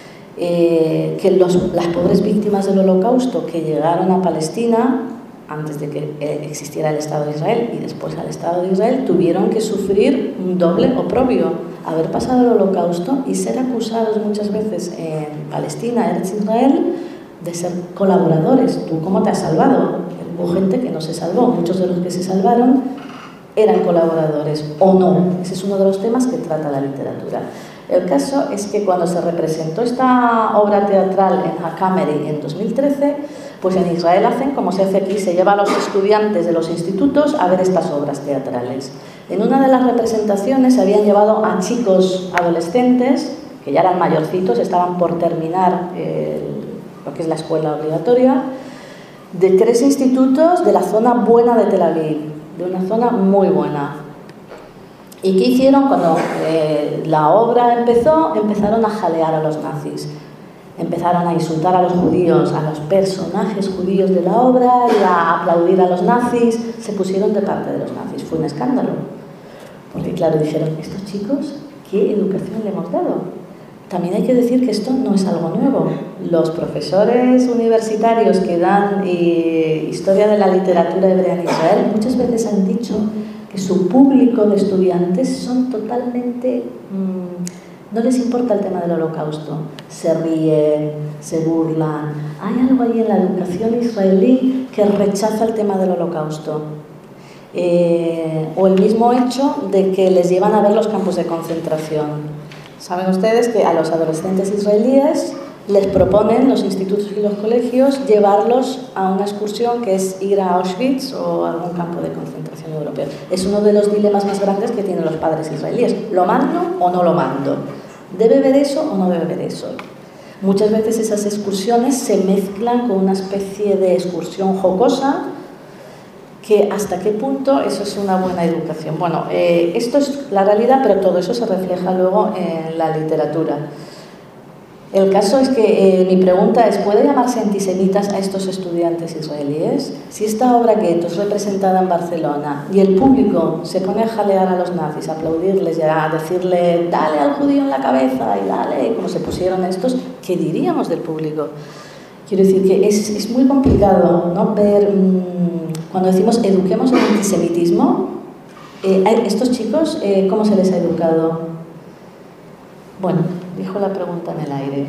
Eh, que los, las pobres víctimas del Holocausto que llegaron a Palestina antes de que eh, existiera el Estado de Israel y después al Estado de Israel tuvieron que sufrir un doble oprobio, haber pasado el Holocausto y ser acusados muchas veces en Palestina, en Israel, de ser colaboradores. ¿Tú cómo te has salvado? Hubo gente que no se salvó, muchos de los que se salvaron eran colaboradores o no. Ese es uno de los temas que trata la literatura. El caso es que cuando se representó esta obra teatral en HaKameri en dos mil trece, pues en Israel hacen como se hace aquí, se lleva a los estudiantes de los institutos a ver estas obras teatrales. En una de las representaciones se habían llevado a chicos adolescentes, que ya eran mayorcitos, estaban por terminar eh, lo que es la escuela obligatoria, de tres institutos de la zona buena de Tel Aviv, de una zona muy buena. ¿Y qué hicieron? Cuando eh, la obra empezó, empezaron a jalear a los nazis. Empezaron a insultar a los judíos, a los personajes judíos de la obra y a aplaudir a los nazis. Se pusieron de parte de los nazis. Fue un escándalo. Porque claro, dijeron, estos chicos, ¿qué educación le hemos dado? También hay que decir que esto no es algo nuevo. Los profesores universitarios que dan eh, historia de la literatura hebrea en Israel muchas veces han dicho que su público de estudiantes son totalmente... Mmm, no les importa el tema del Holocausto. Se ríen, se burlan. Hay algo ahí en la educación israelí que rechaza el tema del Holocausto. Eh, o el mismo hecho de que les llevan a ver los campos de concentración. Saben ustedes que a los adolescentes israelíes les proponen los institutos y los colegios llevarlos a una excursión que es ir a Auschwitz o a algún campo de concentración europeo. Es uno de los dilemas más grandes que tienen los padres israelíes. ¿Lo mando o no lo mando? ¿Debe ver eso o no debe ver eso? Muchas veces esas excursiones se mezclan con una especie de excursión jocosa, que hasta qué punto eso es una buena educación. Bueno, eh, esto es la realidad, pero todo eso se refleja luego en la literatura. El caso es que eh, mi pregunta es, ¿puede llamarse antisemitas a estos estudiantes israelíes? Si esta obra Gueto es representada en Barcelona y el público se pone a jalear a los nazis, a aplaudirles y a decirle dale al judío en la cabeza y dale, como se pusieron estos, ¿qué diríamos del público? Quiero decir que es, es muy complicado, ¿no? Ver, mmm, cuando decimos eduquemos el antisemitismo, eh, estos chicos, eh, ¿cómo se les ha educado? Bueno, dijo la pregunta en el aire.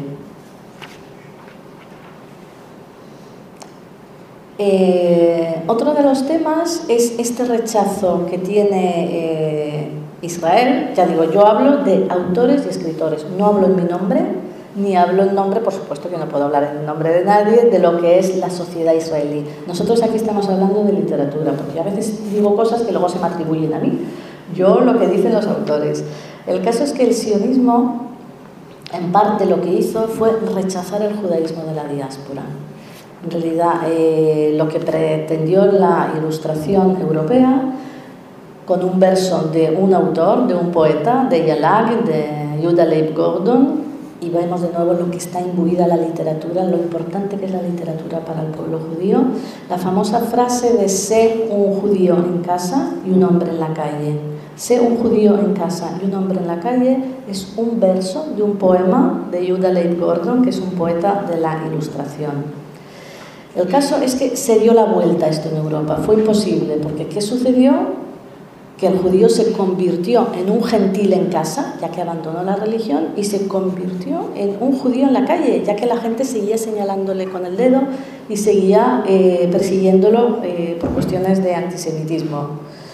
Eh, otro de los temas es este rechazo que tiene eh, Israel. Ya digo, yo hablo de autores y escritores, no hablo en mi nombre, ni hablo en nombre, por supuesto que no puedo hablar en nombre de nadie, de lo que es la sociedad israelí. Nosotros aquí estamos hablando de literatura, porque yo a veces digo cosas que luego se me atribuyen a mí. Yo lo que dicen los autores. El caso es que el sionismo, en parte lo que hizo fue rechazar el judaísmo de la diáspora. En realidad, eh, lo que pretendió la Ilustración europea, con un verso de un autor, de un poeta, de Yalag, de Yehuda Leib Gordon, y vemos de nuevo lo que está imbuida la literatura, lo importante que es la literatura para el pueblo judío. La famosa frase de sé un judío en casa y un hombre en la calle. Sé un judío en casa y un hombre en la calle es un verso de un poema de Yehuda Leib Gordon, que es un poeta de la Ilustración. El caso es que se dio la vuelta esto en Europa, fue imposible, porque ¿qué sucedió? Que el judío se convirtió en un gentil en casa, ya que abandonó la religión, y se convirtió en un judío en la calle, ya que la gente seguía señalándole con el dedo y seguía eh, persiguiéndolo eh, por cuestiones de antisemitismo.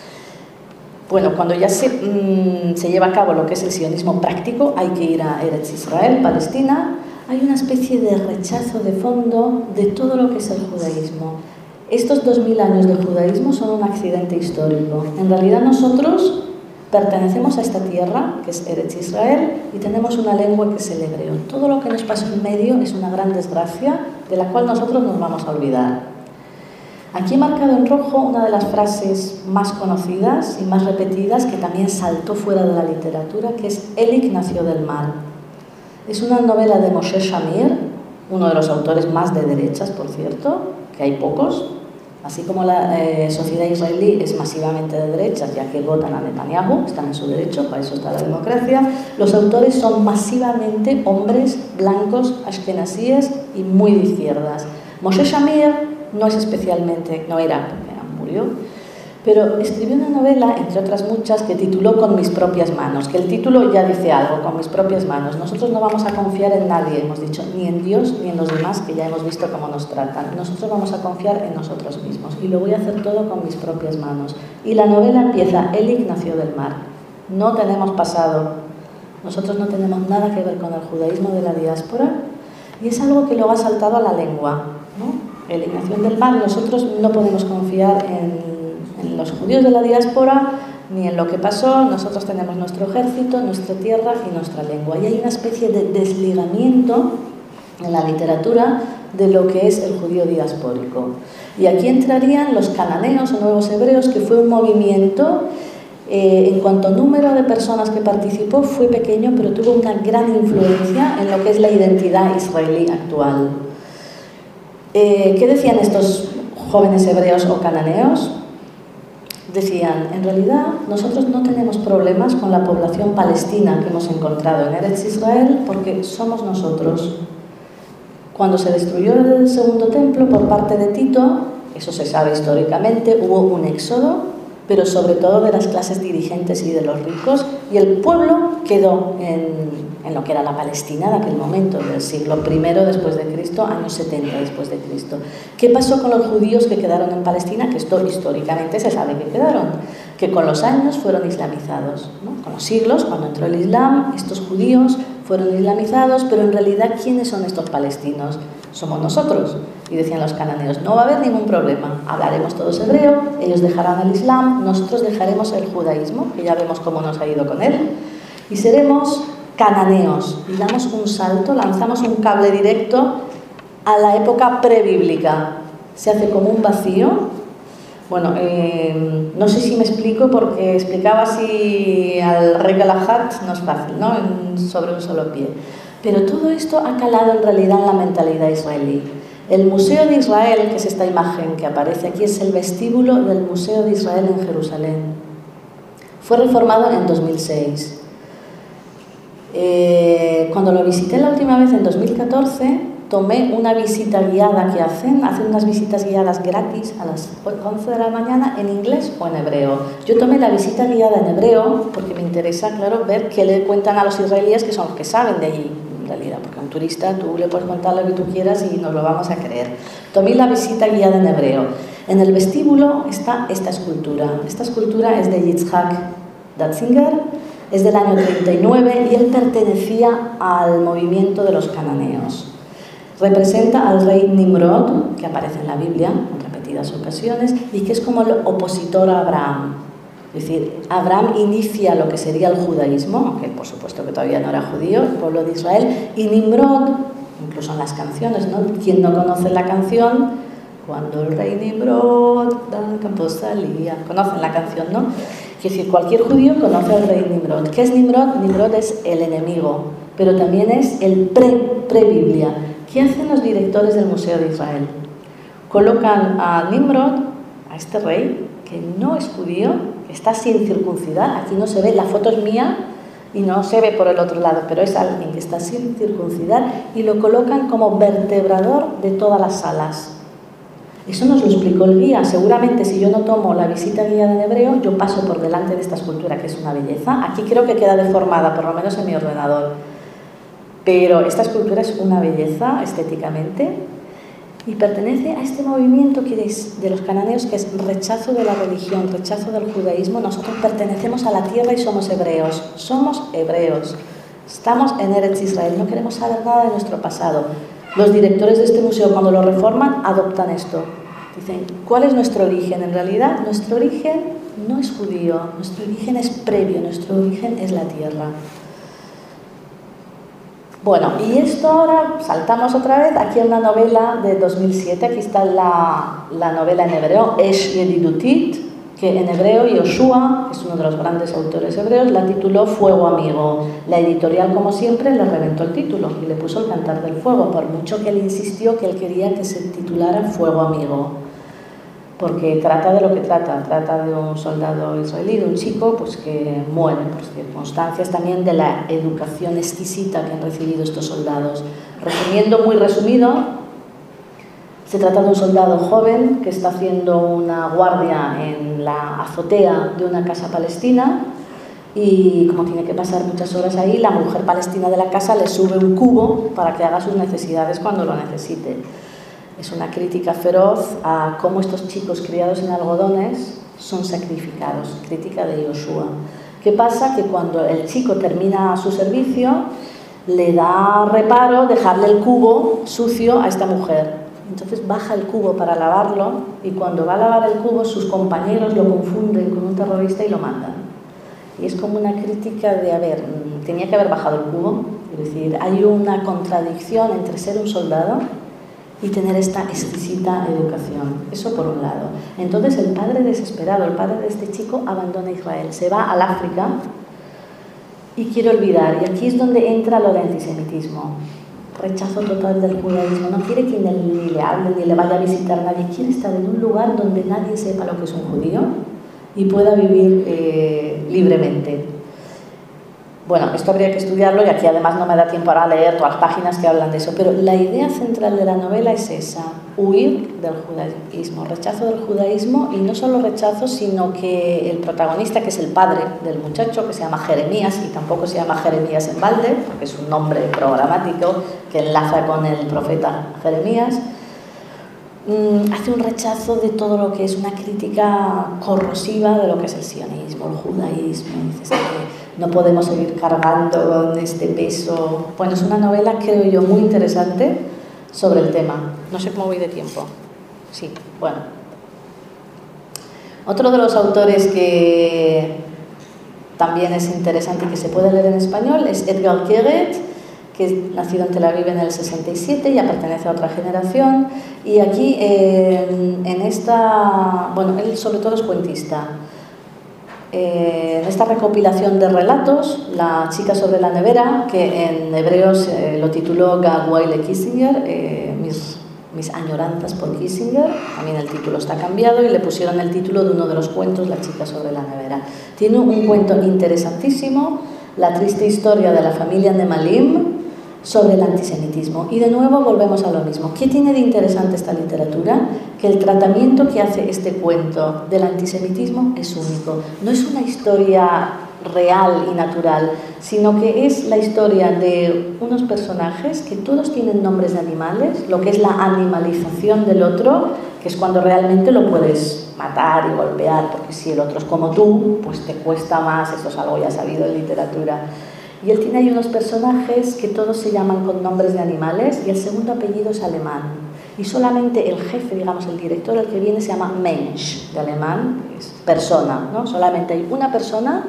Bueno, cuando ya se, mmm, se lleva a cabo lo que es el sionismo práctico, hay que ir a Eretz Israel, Palestina, hay una especie de rechazo de fondo de todo lo que es el judaísmo. Estos dos mil años de judaísmo son un accidente histórico. En realidad nosotros pertenecemos a esta tierra, que es Eretz Israel, y tenemos una lengua que es el hebreo. Todo lo que nos pasa en medio es una gran desgracia de la cual nosotros nos vamos a olvidar. Aquí he marcado en rojo una de las frases más conocidas y más repetidas, que también saltó fuera de la literatura, que es Elik nació del mar. Es una novela de Moshe Shamir, uno de los autores más de derechas, por cierto, que hay pocos. Así como la eh, sociedad israelí es masivamente de derechas, ya que votan a Netanyahu, están en su derecho, para eso está la democracia, los autores son masivamente hombres blancos, ashkenazíes y muy de izquierdas. Moshe Shamir no es especialmente, no era, porque murió, pero escribió una novela, entre otras muchas, que tituló Con mis propias manos, que el título ya dice algo, con mis propias manos. Nosotros no vamos a confiar en nadie, hemos dicho, ni en Dios ni en los demás, que ya hemos visto cómo nos tratan. Nosotros vamos a confiar en nosotros mismos y lo voy a hacer todo con mis propias manos. Y la novela empieza, Elik nació del mar. No tenemos pasado, nosotros no tenemos nada que ver con el judaísmo de la diáspora y es algo que luego ha saltado a la lengua, ¿no? Elik nació del mar, nosotros no podemos confiar en en los judíos de la diáspora, ni en lo que pasó. Nosotros tenemos nuestro ejército, nuestra tierra y nuestra lengua. Y hay una especie de desligamiento en la literatura de lo que es el judío diaspórico. Y aquí entrarían los cananeos o nuevos hebreos, que fue un movimiento, eh, en cuanto a número de personas que participó, fue pequeño, pero tuvo una gran influencia en lo que es la identidad israelí actual. Eh, ¿Qué decían estos jóvenes hebreos o cananeos? Decían, en realidad nosotros no tenemos problemas con la población palestina que hemos encontrado en Eretz Israel porque somos nosotros. Cuando se destruyó el segundo templo por parte de Tito, eso se sabe históricamente, hubo un éxodo, pero sobre todo de las clases dirigentes y de los ricos, y el pueblo quedó en, en lo que era la Palestina de aquel momento, del siglo primero después de Cristo, años setenta después de Cristo. ¿Qué pasó con los judíos que quedaron en Palestina? Que esto históricamente se sabe que quedaron. que con los años fueron islamizados, ¿no? Con los siglos, cuando entró el Islam, estos judíos fueron islamizados, pero en realidad, ¿quiénes son estos palestinos? Somos nosotros. Y decían los cananeos, no va a haber ningún problema, hablaremos todos hebreo, ellos dejarán el Islam, nosotros dejaremos el judaísmo, que ya vemos cómo nos ha ido con él, y seremos cananeos. Y damos un salto, lanzamos un cable directo a la época prebíblica. Se hace como un vacío. Bueno, eh, no sé si me explico, porque explicaba así al rey Galahad no es fácil, ¿no? En, sobre un solo pie. Pero todo esto ha calado en realidad en la mentalidad israelí. El Museo de Israel, que es esta imagen que aparece aquí, es el vestíbulo del Museo de Israel en Jerusalén. Fue reformado en dos mil seis. Eh, cuando lo visité la última vez, en dos mil catorce, tomé una visita guiada que hacen, hacen unas visitas guiadas gratis a las once de la mañana en inglés o en hebreo. Yo tomé la visita guiada en hebreo porque me interesa, claro, ver qué le cuentan a los israelíes, que son los que saben de allí, en realidad, porque a un turista tú le puedes contar lo que tú quieras y nos lo vamos a creer. Tomé la visita guiada en hebreo. En el vestíbulo está esta escultura. Esta escultura es de Yitzhak Datzinger, es del año treinta y nueve y él pertenecía al movimiento de los cananeos. Representa al rey Nimrod, que aparece en la Biblia en repetidas ocasiones, y que es como el opositor a Abraham. Es decir, Abraham inicia lo que sería el judaísmo, aunque por supuesto que todavía no era judío, el pueblo de Israel, y Nimrod, incluso en las canciones, ¿no? ¿Quién no conoce la canción? Cuando el rey Nimrod del campo salía. Conocen la canción, ¿no? Es decir, cualquier judío conoce al rey Nimrod. ¿Qué es Nimrod? Nimrod es el enemigo, pero también es el pre, pre-Biblia. ¿Qué hacen los directores del Museo de Israel? Colocan a Nimrod, a este rey, que no es judío, que está sin circuncidar. Aquí no se ve, la foto es mía y no se ve por el otro lado, pero es alguien que está sin circuncidar, y lo colocan como vertebrador de todas las salas. Eso nos lo explicó el guía. Seguramente si yo no tomo la visita guiada en hebreo, yo paso por delante de esta escultura, que es una belleza. Aquí creo que queda deformada, por lo menos en mi ordenador. Pero esta escultura es una belleza estéticamente y pertenece a este movimiento que es de los cananeos, que es rechazo de la religión, rechazo del judaísmo. Nosotros pertenecemos a la tierra y somos hebreos. Somos hebreos. Estamos en Eretz Israel. No queremos saber nada de nuestro pasado. Los directores de este museo, cuando lo reforman, adoptan esto. Dicen, ¿cuál es nuestro origen? En realidad, nuestro origen no es judío. Nuestro origen es previo. Nuestro origen es la tierra. Bueno, y esto ahora saltamos otra vez aquí a una novela de dos mil siete. Aquí está la, la novela en hebreo, Esh Yedidutit, que en hebreo Yoshua, que es uno de los grandes autores hebreos, la tituló Fuego Amigo. La editorial, como siempre, le reventó el título y le puso El Cantar del Fuego, por mucho que él insistió que él quería que se titulara Fuego Amigo, porque trata de lo que trata, trata de un soldado israelí, de un chico pues, que muere por circunstancias también de la educación exquisita que han recibido estos soldados. Resumiendo, muy resumido, se trata de un soldado joven que está haciendo una guardia en la azotea de una casa palestina y como tiene que pasar muchas horas ahí, la mujer palestina de la casa le sube un cubo para que haga sus necesidades cuando lo necesite. Es una crítica feroz a cómo estos chicos criados en algodones son sacrificados, crítica de Yoshua. ¿Qué pasa? Que cuando el chico termina su servicio, le da reparo dejarle el cubo sucio a esta mujer. Entonces baja el cubo para lavarlo y cuando va a lavar el cubo sus compañeros lo confunden con un terrorista y lo matan. Y es como una crítica de, a ver, tenía que haber bajado el cubo. Es decir, hay una contradicción entre ser un soldado y tener esta exquisita educación. Eso por un lado. Entonces el padre desesperado, el padre de este chico, abandona Israel, se va al África y quiere olvidar. Y aquí es donde entra lo de antisemitismo. Rechazo total del judaísmo. No quiere que ni le hable, ni le vaya a visitar nadie. Quiere estar en un lugar donde nadie sepa lo que es un judío y pueda vivir eh, libremente. Bueno, esto habría que estudiarlo y aquí además no me da tiempo ahora a leer todas las páginas que hablan de eso, pero la idea central de la novela es esa, huir del judaísmo, rechazo del judaísmo, y no solo rechazo, sino que el protagonista, que es el padre del muchacho, que se llama Jeremías, y tampoco se llama Jeremías en balde, porque es un nombre programático que enlaza con el profeta Jeremías, mmm, hace un rechazo de todo lo que es una crítica corrosiva de lo que es el sionismo, el judaísmo. Dices que no podemos seguir cargando con este peso. Bueno, es una novela, creo yo, muy interesante sobre el tema. No sé cómo voy de tiempo. Sí, bueno. Otro de los autores que también es interesante y que se puede leer en español es Edgar Keret, que es nacido en Tel Aviv en el sesenta y siete, ya pertenece a otra generación. Y aquí, eh, en esta... Bueno, él sobre todo es cuentista. Eh, en esta recopilación de relatos, La chica sobre la nevera, que en hebreo se lo tituló Ga'guai Kissinger, eh, mis, mis añoranzas por Kissinger, también el título está cambiado y le pusieron el título de uno de los cuentos, La chica sobre la nevera. Tiene un cuento interesantísimo, La triste historia de la familia Nemalim, sobre el antisemitismo. Y de nuevo volvemos a lo mismo. ¿Qué tiene de interesante esta literatura? Que el tratamiento que hace este cuento del antisemitismo es único. No es una historia real y natural, sino que es la historia de unos personajes que todos tienen nombres de animales, lo que es la animalización del otro, que es cuando realmente lo puedes matar y golpear, porque si el otro es como tú, pues te cuesta más, eso es algo ya sabido en literatura. Y él tiene ahí unos personajes que todos se llaman con nombres de animales y el segundo apellido es alemán. Y solamente el jefe, digamos, el director, el que viene, se llama Mensch, de alemán, es persona, ¿no? Solamente hay una persona,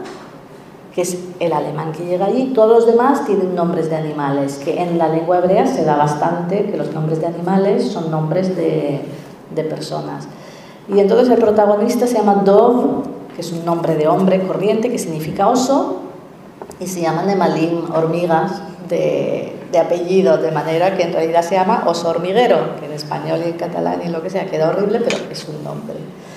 que es el alemán que llega allí, todos los demás tienen nombres de animales, que en la lengua hebrea se da bastante, que los nombres de animales son nombres de, de personas. Y entonces el protagonista se llama Dov, que es un nombre de hombre corriente, que significa oso, y se llaman Nemalim, hormigas, de, de apellido, de manera que en realidad se llama oso hormiguero, que en español y en catalán y lo que sea queda horrible, pero es un nombre.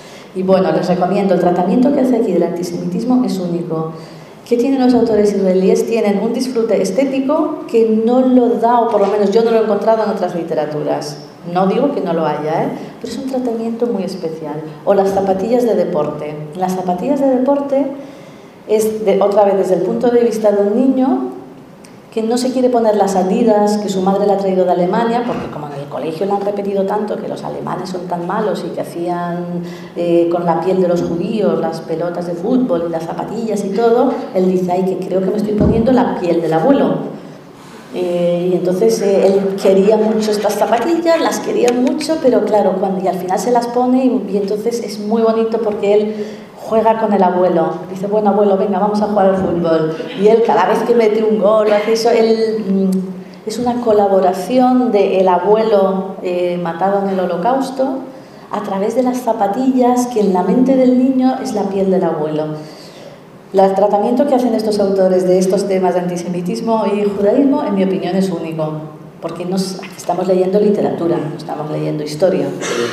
Y bueno, les recomiendo, el tratamiento que hace aquí del antisemitismo es único. ¿Qué tienen los autores israelíes? Tienen un disfrute estético que no lo da, o por lo menos yo no lo he encontrado en otras literaturas. No digo que no lo haya, ¿eh? Pero es un tratamiento muy especial. O las zapatillas de deporte. Las zapatillas de deporte es, de, otra vez, desde el punto de vista de un niño que no se quiere poner las Adidas que su madre le ha traído de Alemania, porque como en el colegio le han repetido tanto que los alemanes son tan malos y que hacían eh, con la piel de los judíos las pelotas de fútbol y las zapatillas y todo, él dice, ay, que creo que me estoy poniendo la piel del abuelo. Eh, y entonces eh, él quería mucho estas zapatillas, las quería mucho, pero claro, cuando y al final se las pone y, y entonces es muy bonito porque él juega con el abuelo, dice, bueno abuelo, venga, vamos a jugar al fútbol, y él cada vez que mete un gol hace eso, él, mm, es una colaboración del abuelo eh, matado en el Holocausto a través de las zapatillas que en la mente del niño es la piel del abuelo. El tratamiento que hacen estos autores de estos temas de antisemitismo y judaísmo, en mi opinión, es único, porque nos, estamos leyendo literatura, no estamos leyendo historia.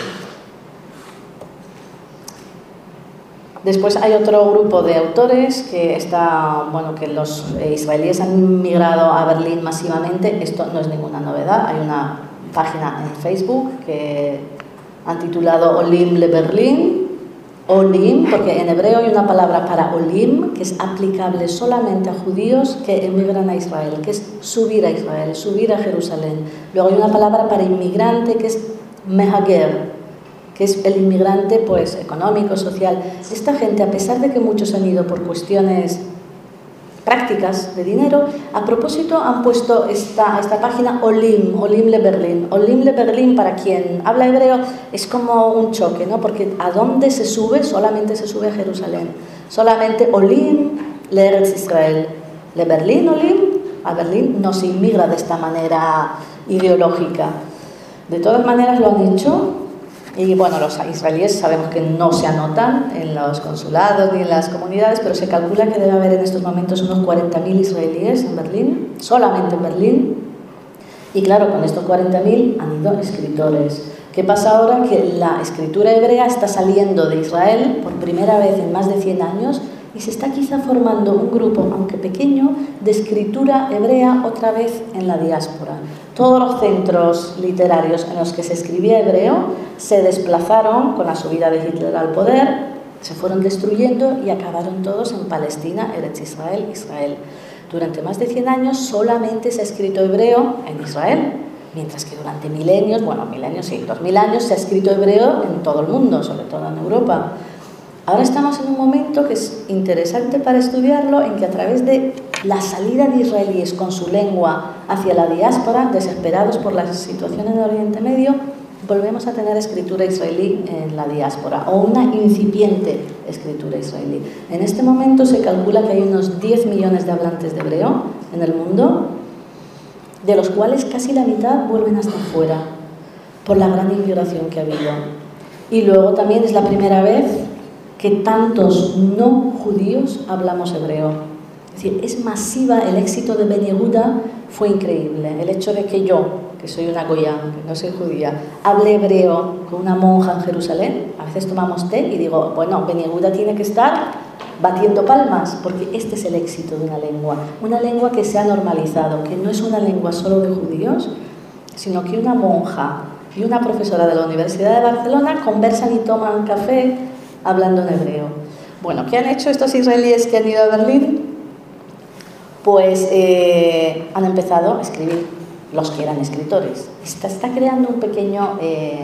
Después hay otro grupo de autores que está, bueno, que los israelíes han migrado a Berlín masivamente. Esto no es ninguna novedad. Hay una página en Facebook que han titulado Olim le Berlín. Olim, porque en hebreo hay una palabra para Olim que es aplicable solamente a judíos que emigran a Israel, que es subir a Israel, subir a Jerusalén. Luego hay una palabra para inmigrante que es Mehager, que es el inmigrante pues, económico, social. Esta gente, a pesar de que muchos han ido por cuestiones prácticas de dinero, a propósito han puesto esta, esta página Olim, Olim le Berlín. Olim le Berlín, para quien habla hebreo, es como un choque, ¿no? Porque ¿a dónde se sube? Solamente se sube a Jerusalén. Solamente Olim le Eretz Israel. Le Berlín, Olim, a Berlín no se inmigra de esta manera ideológica. De todas maneras lo han hecho. Y bueno, los israelíes sabemos que no se anotan en los consulados ni en las comunidades, pero se calcula que debe haber en estos momentos unos cuarenta mil israelíes en Berlín, solamente en Berlín. Y claro, con estos cuarenta mil han ido escritores. ¿Qué pasa ahora? Que la escritura hebrea está saliendo de Israel por primera vez en más de cien años y se está quizá formando un grupo, aunque pequeño, de escritura hebrea otra vez en la diáspora. Todos los centros literarios en los que se escribía hebreo se desplazaron con la subida de Hitler al poder, se fueron destruyendo y acabaron todos en Palestina, Eretz Israel, Israel. Durante más de cien años solamente se ha escrito hebreo en Israel. Mientras que durante milenios, bueno, milenios sí, dos mil años se ha escrito hebreo en todo el mundo, sobre todo en Europa. Ahora estamos en un momento que es interesante para estudiarlo, en que a través de la salida de israelíes con su lengua hacia la diáspora, desesperados por la situación en Oriente Medio, volvemos a tener escritura israelí en la diáspora, o una incipiente escritura israelí. En este momento se calcula que hay unos diez millones de hablantes de hebreo en el mundo, de los cuales casi la mitad vuelven hasta afuera, por la gran inmigración que ha habido. Y luego también es la primera vez que tantos no judíos hablamos hebreo. Es decir, es masiva, el éxito de Ben Yehuda fue increíble. El hecho de que yo, que soy una goya, que no soy judía, hable hebreo con una monja en Jerusalén, a veces tomamos té y digo, bueno, Ben Yehuda tiene que estar batiendo palmas, porque este es el éxito de una lengua. Una lengua que se ha normalizado, que no es una lengua solo de judíos, sino que una monja y una profesora de la Universidad de Barcelona conversan y toman café hablando en hebreo. Bueno, ¿qué han hecho estos israelíes que han ido a Berlín? Pues eh, han empezado a escribir los que eran escritores. Está, está creando un pequeño, eh,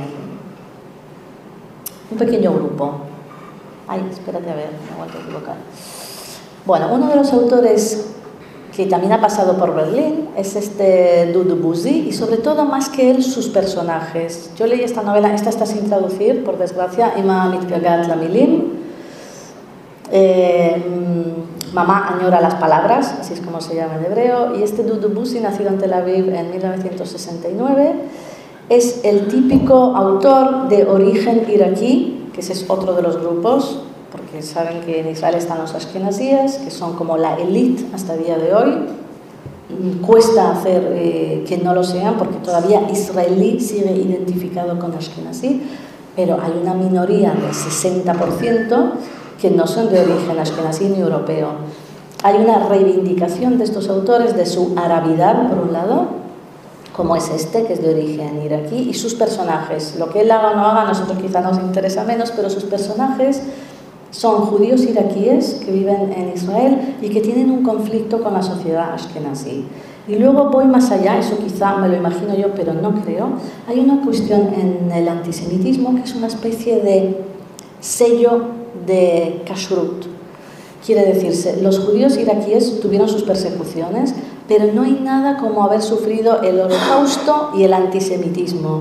un pequeño grupo. Ay, espérate a ver, me voy a equivocar. Bueno, uno de los autores que también ha pasado por Berlín es este Dudu Buzi, y sobre todo, más que él, sus personajes. Yo leí esta novela, esta está sin traducir, por desgracia, Ima Mitgagat Lamilim. Eh, Mamá añora las palabras, así es como se llama en hebreo, y este Dudu Buzi, nacido en Tel Aviv en mil novecientos sesenta y nueve, es el típico autor de origen iraquí, que ese es otro de los grupos, porque saben que en Israel están los ashkenazíes, que son como la élite hasta el día de hoy. Cuesta hacer eh, que no lo sean, porque todavía israelí sigue identificado con ashkenazí, pero hay una minoría del sesenta por ciento que no son de origen ashkenazí ni europeo. Hay una reivindicación de estos autores de su arabidad, por un lado, como es este, que es de origen iraquí, y sus personajes. Lo que él haga o no haga, a nosotros quizá nos interesa menos, pero sus personajes son judíos iraquíes que viven en Israel y que tienen un conflicto con la sociedad ashkenazí. Y luego voy más allá, eso quizá me lo imagino yo, pero no creo. Hay una cuestión en el antisemitismo que es una especie de sello de kashrut. Quiere decirse, los judíos iraquíes tuvieron sus persecuciones, pero no hay nada como haber sufrido el holocausto y el antisemitismo.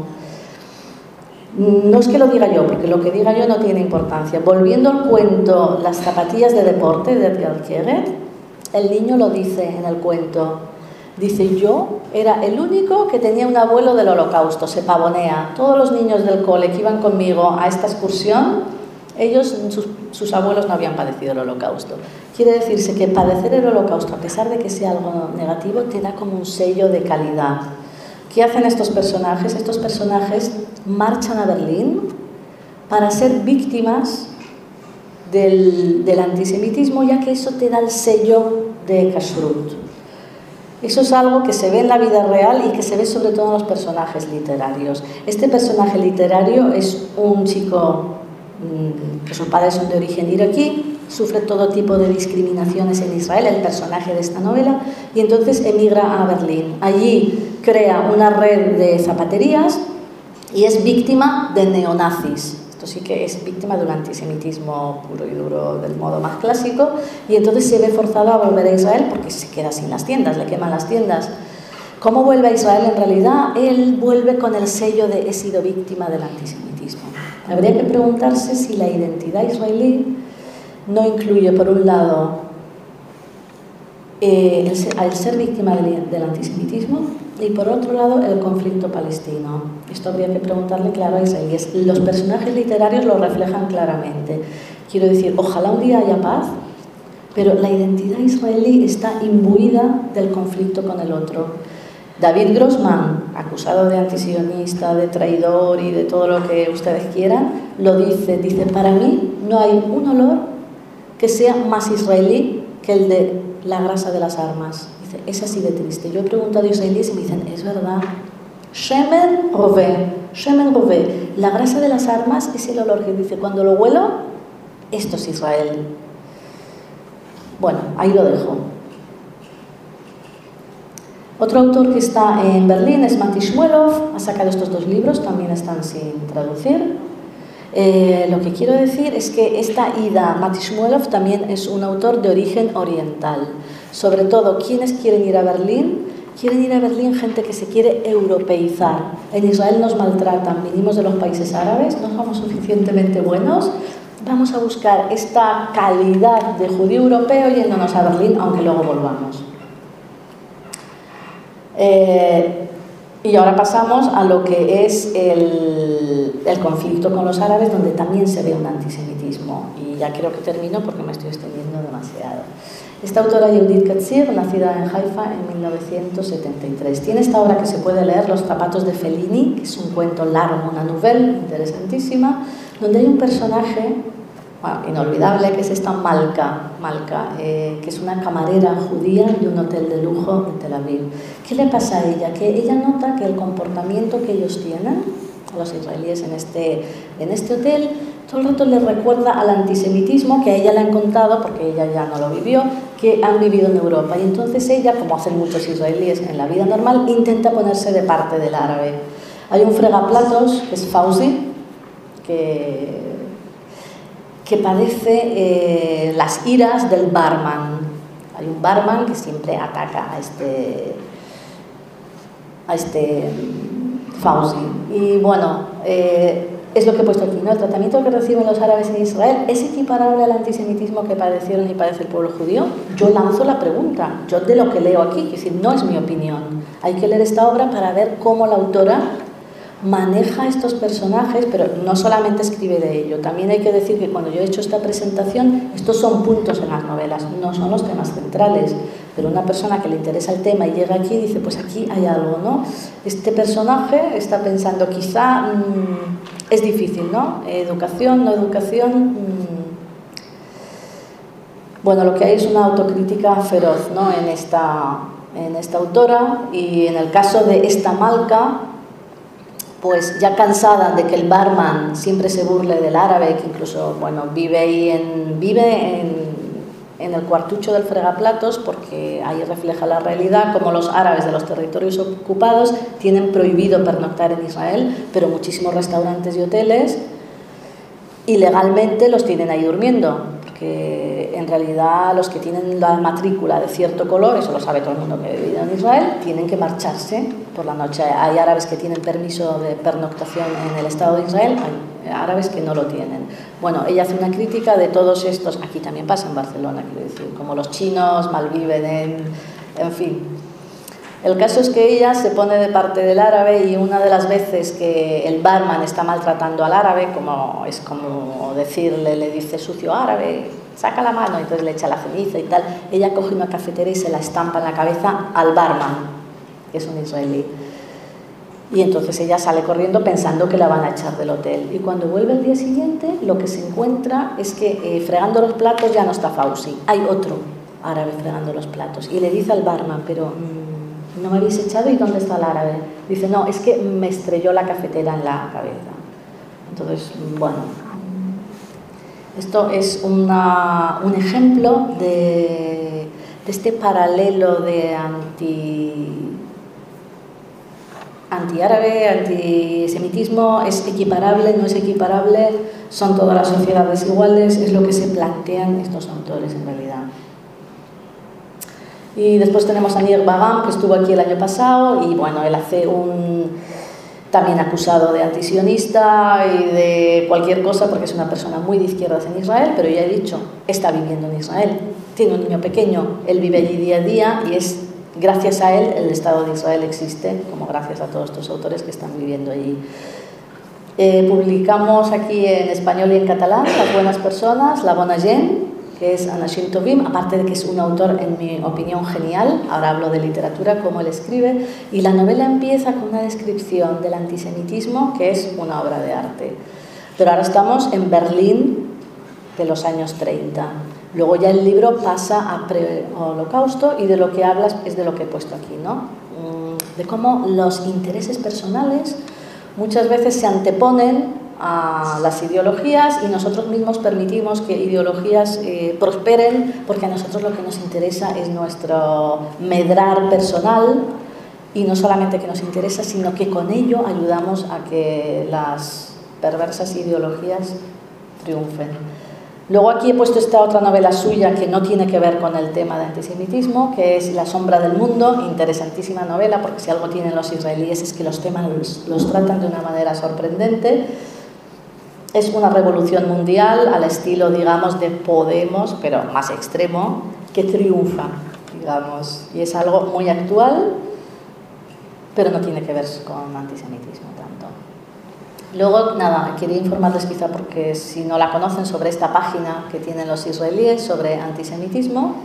No es que lo diga yo, porque lo que diga yo no tiene importancia. Volviendo al cuento Las zapatillas de deporte de Edgar Keret, el niño lo dice en el cuento. Dice, yo era el único que tenía un abuelo del holocausto, se pavonea. Todos los niños del cole que iban conmigo a esta excursión, ellos, sus, sus abuelos no habían padecido el holocausto. Quiere decirse que padecer el holocausto, a pesar de que sea algo negativo, te da como un sello de calidad. ¿Qué hacen estos personajes? Estos personajes marchan a Berlín para ser víctimas del, del antisemitismo, ya que eso te da el sello de kashrut. Eso es algo que se ve en la vida real y que se ve sobre todo en los personajes literarios. Este personaje literario es un chico que sus padres son de origen iraquí, sufre todo tipo de discriminaciones en Israel, el personaje de esta novela, y entonces emigra a Berlín. Allí crea una red de zapaterías y es víctima de neonazis. Esto sí que es víctima de un antisemitismo puro y duro del modo más clásico, y entonces se ve forzado a volver a Israel porque se queda sin las tiendas, le queman las tiendas. ¿Cómo vuelve a Israel? En realidad, él vuelve con el sello de he sido víctima del antisemitismo. Habría que preguntarse si la identidad israelí no incluye, por un lado, eh, el, ser, el ser víctima del, del antisemitismo y, por otro lado, el conflicto palestino. Esto habría que preguntarle, claro, a israelíes. Los personajes literarios lo reflejan claramente. Quiero decir, ojalá un día haya paz, pero la identidad israelí está imbuida del conflicto con el otro. David Grossman, acusado de antisionista, de traidor y de todo lo que ustedes quieran, lo dice, dice, para mí no hay un olor que sea más israelí que el de la grasa de las armas. Dice, es así de triste. Yo he preguntado a israelíes y me dicen, es verdad. Shemen rove, shemen rove. La grasa de las armas es el olor que dice, cuando lo huelo, esto es Israel. Bueno, ahí lo dejo. Otro autor que está en Berlín es Mati Shmuelov, ha sacado estos dos libros, también están sin traducir. Eh, lo que quiero decir es que esta ida, Mati Shmuelov también es un autor de origen oriental. Sobre todo, quienes quieren ir a Berlín, quieren ir a Berlín gente que se quiere europeizar. En Israel nos maltratan, vinimos de los países árabes, no somos suficientemente buenos. Vamos a buscar esta calidad de judío europeo yéndonos a Berlín, aunque luego volvamos. Eh, y ahora pasamos a lo que es el, el conflicto con los árabes, donde también se ve un antisemitismo. Y ya creo que termino porque me estoy extendiendo demasiado. Esta autora Yehudit Katzir, nacida en Haifa en mil novecientos setenta y tres, tiene esta obra que se puede leer, Los zapatos de Fellini, que es un cuento largo, una novela interesantísima, donde hay un personaje bueno, inolvidable, que es esta Malka, Malka eh, que es una camarera judía de un hotel de lujo en Tel Aviv. ¿Qué le pasa a ella? Que ella nota que el comportamiento que ellos tienen, los israelíes en este, en este hotel, todo el rato les recuerda al antisemitismo que a ella le han contado, porque ella ya no lo vivió, que han vivido en Europa. Y entonces ella, como hacen muchos israelíes en la vida normal, intenta ponerse de parte del árabe. Hay un fregaplatos, que es Fauzi, que, que padece eh, las iras del barman. Hay un barman que siempre ataca a este, a este Fauzi. Y bueno, eh, es lo que he puesto aquí, ¿no? El tratamiento que reciben los árabes en Israel es equiparable al antisemitismo que padecieron y padece el pueblo judío. Yo lanzo la pregunta, yo de lo que leo aquí, es decir, no es mi opinión. Hay que leer esta obra para ver cómo la autora maneja estos personajes, pero no solamente escribe de ello. También hay que decir que cuando yo he hecho esta presentación, estos son puntos en las novelas, no son los temas centrales. Pero una persona que le interesa el tema y llega aquí y dice, pues aquí hay algo, ¿no? Este personaje está pensando, quizá mmm, es difícil, ¿no? Educación, no educación. Mmm. Bueno, lo que hay es una autocrítica feroz, ¿no? En esta, en esta autora, y en el caso de esta Malka, pues ya cansada de que el barman siempre se burle del árabe, que incluso, bueno, vive ahí en, vive en, en el cuartucho del fregaplatos, porque ahí refleja la realidad, como los árabes de los territorios ocupados tienen prohibido pernoctar en Israel, pero muchísimos restaurantes y hoteles ilegalmente los tienen ahí durmiendo, porque en realidad los que tienen la matrícula de cierto color, eso lo sabe todo el mundo que ha vivido en Israel, tienen que marcharse por la noche. Hay árabes que tienen permiso de pernoctación en el Estado de Israel, hay árabes que no lo tienen. Bueno, ella hace una crítica de todos estos, aquí también pasa en Barcelona, quiero decir, como los chinos malviven en, en fin. El caso es que ella se pone de parte del árabe, y una de las veces que el barman está maltratando al árabe, como es como decirle, le dice sucio árabe, saca la mano, entonces le echa la ceniza y tal, ella coge una cafetera y se la estampa en la cabeza al barman, que es un israelí. Y entonces ella sale corriendo pensando que la van a echar del hotel. Y cuando vuelve el día siguiente, lo que se encuentra es que eh, fregando los platos ya no está Fauzi, hay otro árabe fregando los platos. Y le dice al barman, pero mmm, ¿no me habéis echado? ¿Y dónde está el árabe? Dice, no, es que me estrelló la cafetera en la cabeza. Entonces, bueno, esto es una, un ejemplo de, de este paralelo de anti... antiárabe, antisemitismo. ¿Es equiparable? ¿No es equiparable? ¿Son todas las sociedades iguales? Es lo que se plantean estos autores en realidad. Y después tenemos a Nir Bagam, que estuvo aquí el año pasado, y bueno, él hace un... también acusado de antisionista y de cualquier cosa, porque es una persona muy de izquierdas en Israel, pero ya he dicho, está viviendo en Israel, tiene un niño pequeño, él vive allí día a día, y es gracias a él el Estado de Israel existe, como gracias a todos estos autores que están viviendo allí. Eh, publicamos aquí en español y en catalán Las buenas personas, La bona gent, que es Anashim Tovim, aparte de que es un autor, en mi opinión, genial. Ahora hablo de literatura, cómo él escribe, y la novela empieza con una descripción del antisemitismo que es una obra de arte. Pero ahora estamos en Berlín de los años treinta. Luego ya el libro pasa a pre-holocausto, y de lo que hablas es de lo que he puesto aquí, ¿no? De cómo los intereses personales muchas veces se anteponen a las ideologías, y nosotros mismos permitimos que ideologías eh, prosperen, porque a nosotros lo que nos interesa es nuestro medrar personal, y no solamente que nos interesa, sino que con ello ayudamos a que las perversas ideologías triunfen. Luego aquí he puesto esta otra novela suya que no tiene que ver con el tema de antisemitismo, que es La sombra del mundo, interesantísima novela, porque si algo tienen los israelíes es que los temas los, los tratan de una manera sorprendente. Es una revolución mundial al estilo, digamos, de Podemos, pero más extremo, que triunfa, digamos, y es algo muy actual, pero no tiene que ver con antisemitismo tanto. Luego, nada, quería informarles quizá porque si no la conocen sobre esta página que tienen los israelíes sobre antisemitismo.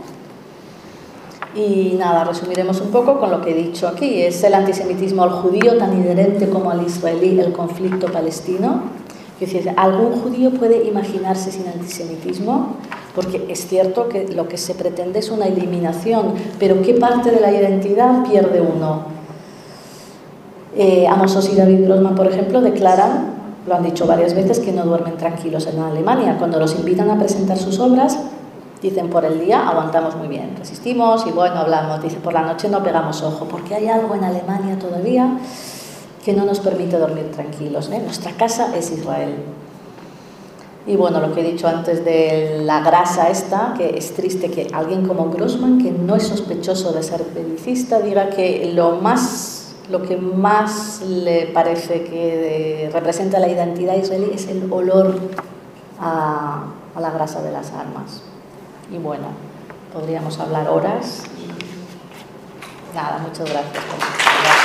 Y nada, resumiremos un poco con lo que he dicho aquí. Es el antisemitismo al judío tan inherente como al israelí el conflicto palestino. Es decir, ¿algún judío puede imaginarse sin antisemitismo? Porque es cierto que lo que se pretende es una eliminación, pero ¿qué parte de la identidad pierde uno? Eh, Amos Oz y David Grossman, por ejemplo, declaran, lo han dicho varias veces, que no duermen tranquilos en Alemania. Cuando los invitan a presentar sus obras, dicen por el día aguantamos muy bien, resistimos y bueno, hablamos. Dicen por la noche no pegamos ojo, porque hay algo en Alemania todavía que no nos permite dormir tranquilos, ¿eh? Nuestra casa es Israel. Y bueno, lo que he dicho antes de la grasa esta, que es triste que alguien como Grossman, que no es sospechoso de ser belicista, diga que lo más... lo que más le parece que representa la identidad israelí es el olor a, a la grasa de las armas. Y bueno, podríamos hablar horas. Y nada, muchas gracias por escuchar.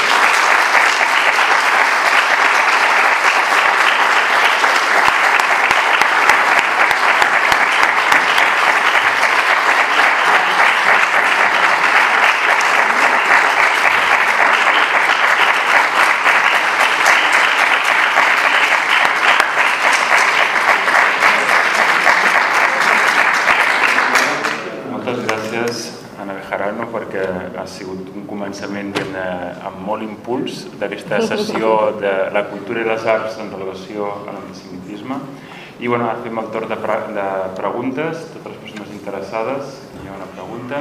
perquè ha sigut un començament amb molt impuls d'aquesta sessió de la cultura i les arts en relació a l'antisemitisme. I bueno, ara fem el torn de, pre de preguntes, totes les persones interessades. Hi ha una pregunta.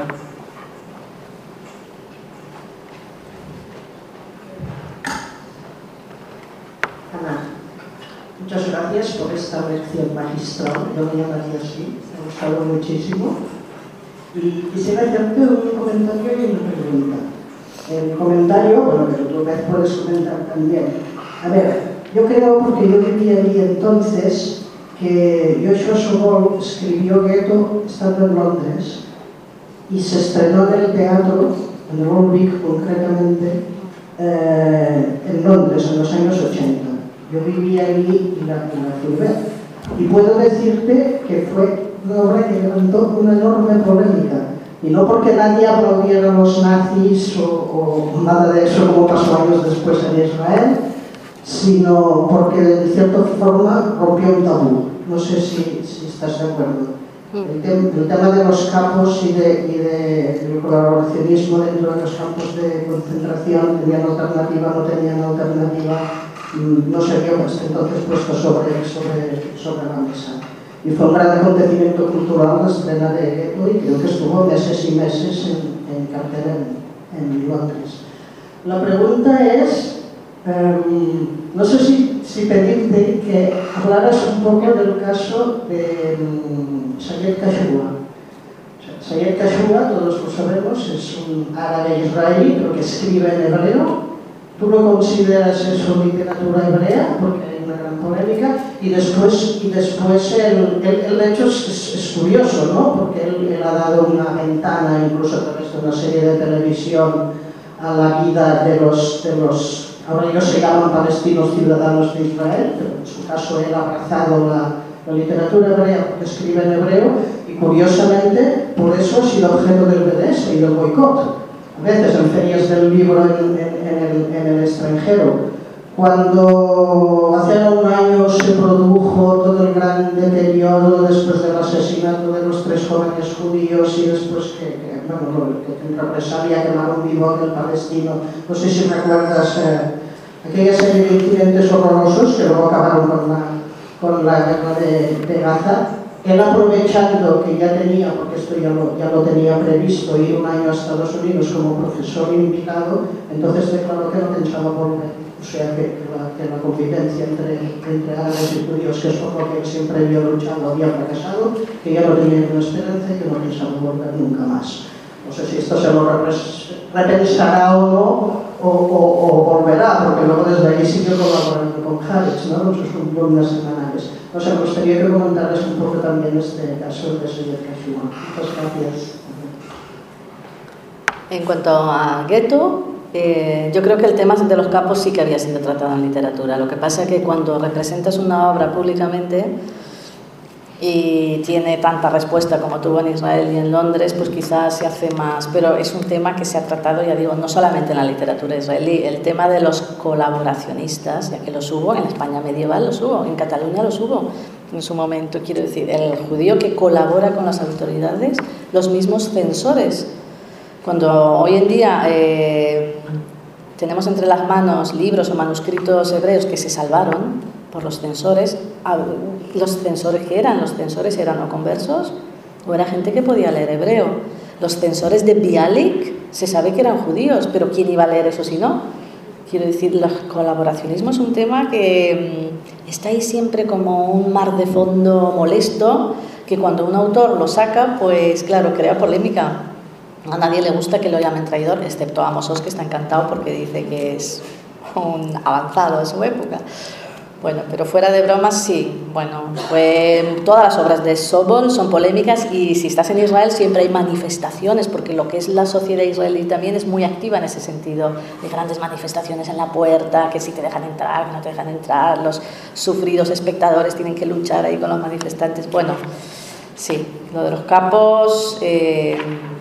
Ana, muchas gracias por esta lección magistral. Yo me llamaría así, me ha gustado muchísimo. Y quisiera hacerte un comentario y una pregunta. El comentario, bueno, que tú me puedes comentar también. A ver, yo creo, porque yo vivía allí entonces, que Joshua Sobol escribió Gueto estando en Londres y se estrenó en el teatro, en el Rubik concretamente, eh, en Londres en los años ochenta. Yo vivía allí y la, y la fui a ver. Y puedo decirte que fue una obra que levantó una enorme polémica. Y no porque nadie aplaudiera a los nazis o, o nada de eso como pasó años después en Israel, sino porque de cierta forma rompió un tabú. No sé si, si estás de acuerdo. El, te el tema de los campos y, de, y de, del colaboracionismo dentro de los campos de concentración, tenían alternativa, no tenían alternativa, no se vio hasta entonces puesto sobre, sobre, sobre la mesa. Y fue un gran acontecimiento cultural la estrena de Gueto y creo que estuvo meses y meses en, en cartel en, en Londres. La pregunta es, um, no sé si, si pedirte que hablaras un poco del caso de um, Sayed Kashua. Sayed Kashua, todos lo sabemos, es un árabe israelí, pero que escribe en hebreo. ¿Tú lo consideras eso literatura hebrea? Porque hay una gran polémica. Y después, y después el, el, el hecho es, es, es curioso, ¿no? Porque él, él ha dado una ventana, incluso a través de una serie de televisión, a la vida de los, de los ahora ellos se llaman palestinos ciudadanos de Israel, pero en su caso él ha abrazado la, la literatura hebrea porque escribe en hebreo, y curiosamente por eso ha sido objeto del B D S y del boicot. A veces en ferias del libro en, en, en, el, en el extranjero. Cuando hace un año se produjo todo el gran deterioro después del asesinato de los tres jóvenes judíos y después que, que bueno, que en represalia quemaron vivo aquel palestino, no sé si recuerdas eh, aquella serie de incidentes horrorosos que luego acabaron con la, con la guerra de, de Gaza. él aprovechando que ya tenía, porque esto ya lo, ya lo tenía previsto, ir un año a Estados Unidos como profesor invitado, entonces declaró que no pensaba volver. O sea, que, que, la, que la convivencia entre, entre árabes y judíos, que es por lo que él siempre había luchado, había fracasado, que ya no tenía ninguna esperanza y que no pensaba volver nunca más. No sé si esto se lo repensará o no, o, o, o volverá, porque luego desde ahí siguió colaborando con Haaretz, ¿no? En sus columnas semanales. O sea, me gustaría que comentaras un poco también este caso de Sayed Kashua. Muchas gracias. En cuanto a Gueto, eh, yo creo que el tema de los capos sí que había sido tratado en literatura. Lo que pasa es que cuando representas una obra públicamente y tiene tanta respuesta como tuvo en Israel y en Londres, pues quizás se hace más, pero es un tema que se ha tratado, ya digo, no solamente en la literatura israelí, el tema de los colaboracionistas, ya que los hubo, en España medieval los hubo, en Cataluña los hubo en su momento, quiero decir, el judío que colabora con las autoridades, los mismos censores. Cuando hoy en día eh, tenemos entre las manos libros o manuscritos hebreos que se salvaron por los censores, los censores que eran, los censores eran o conversos o era gente que podía leer hebreo. Los censores de Bialik se sabe que eran judíos, pero ¿quién iba a leer eso si no? Quiero decir, el colaboracionismo es un tema que mmm, está ahí siempre como un mar de fondo molesto, que cuando un autor lo saca, pues claro, crea polémica. A nadie le gusta que lo llamen traidor, excepto a Amos Oz, que está encantado porque dice que es un avanzado de su época. Bueno, pero fuera de bromas, sí. Bueno, pues todas las obras de Sobol son polémicas y si estás en Israel siempre hay manifestaciones, porque lo que es la sociedad israelí también es muy activa en ese sentido. Hay grandes manifestaciones en la puerta, que si te dejan entrar, que no te dejan entrar, los sufridos espectadores tienen que luchar ahí con los manifestantes. Bueno, sí, lo de los capos... Eh,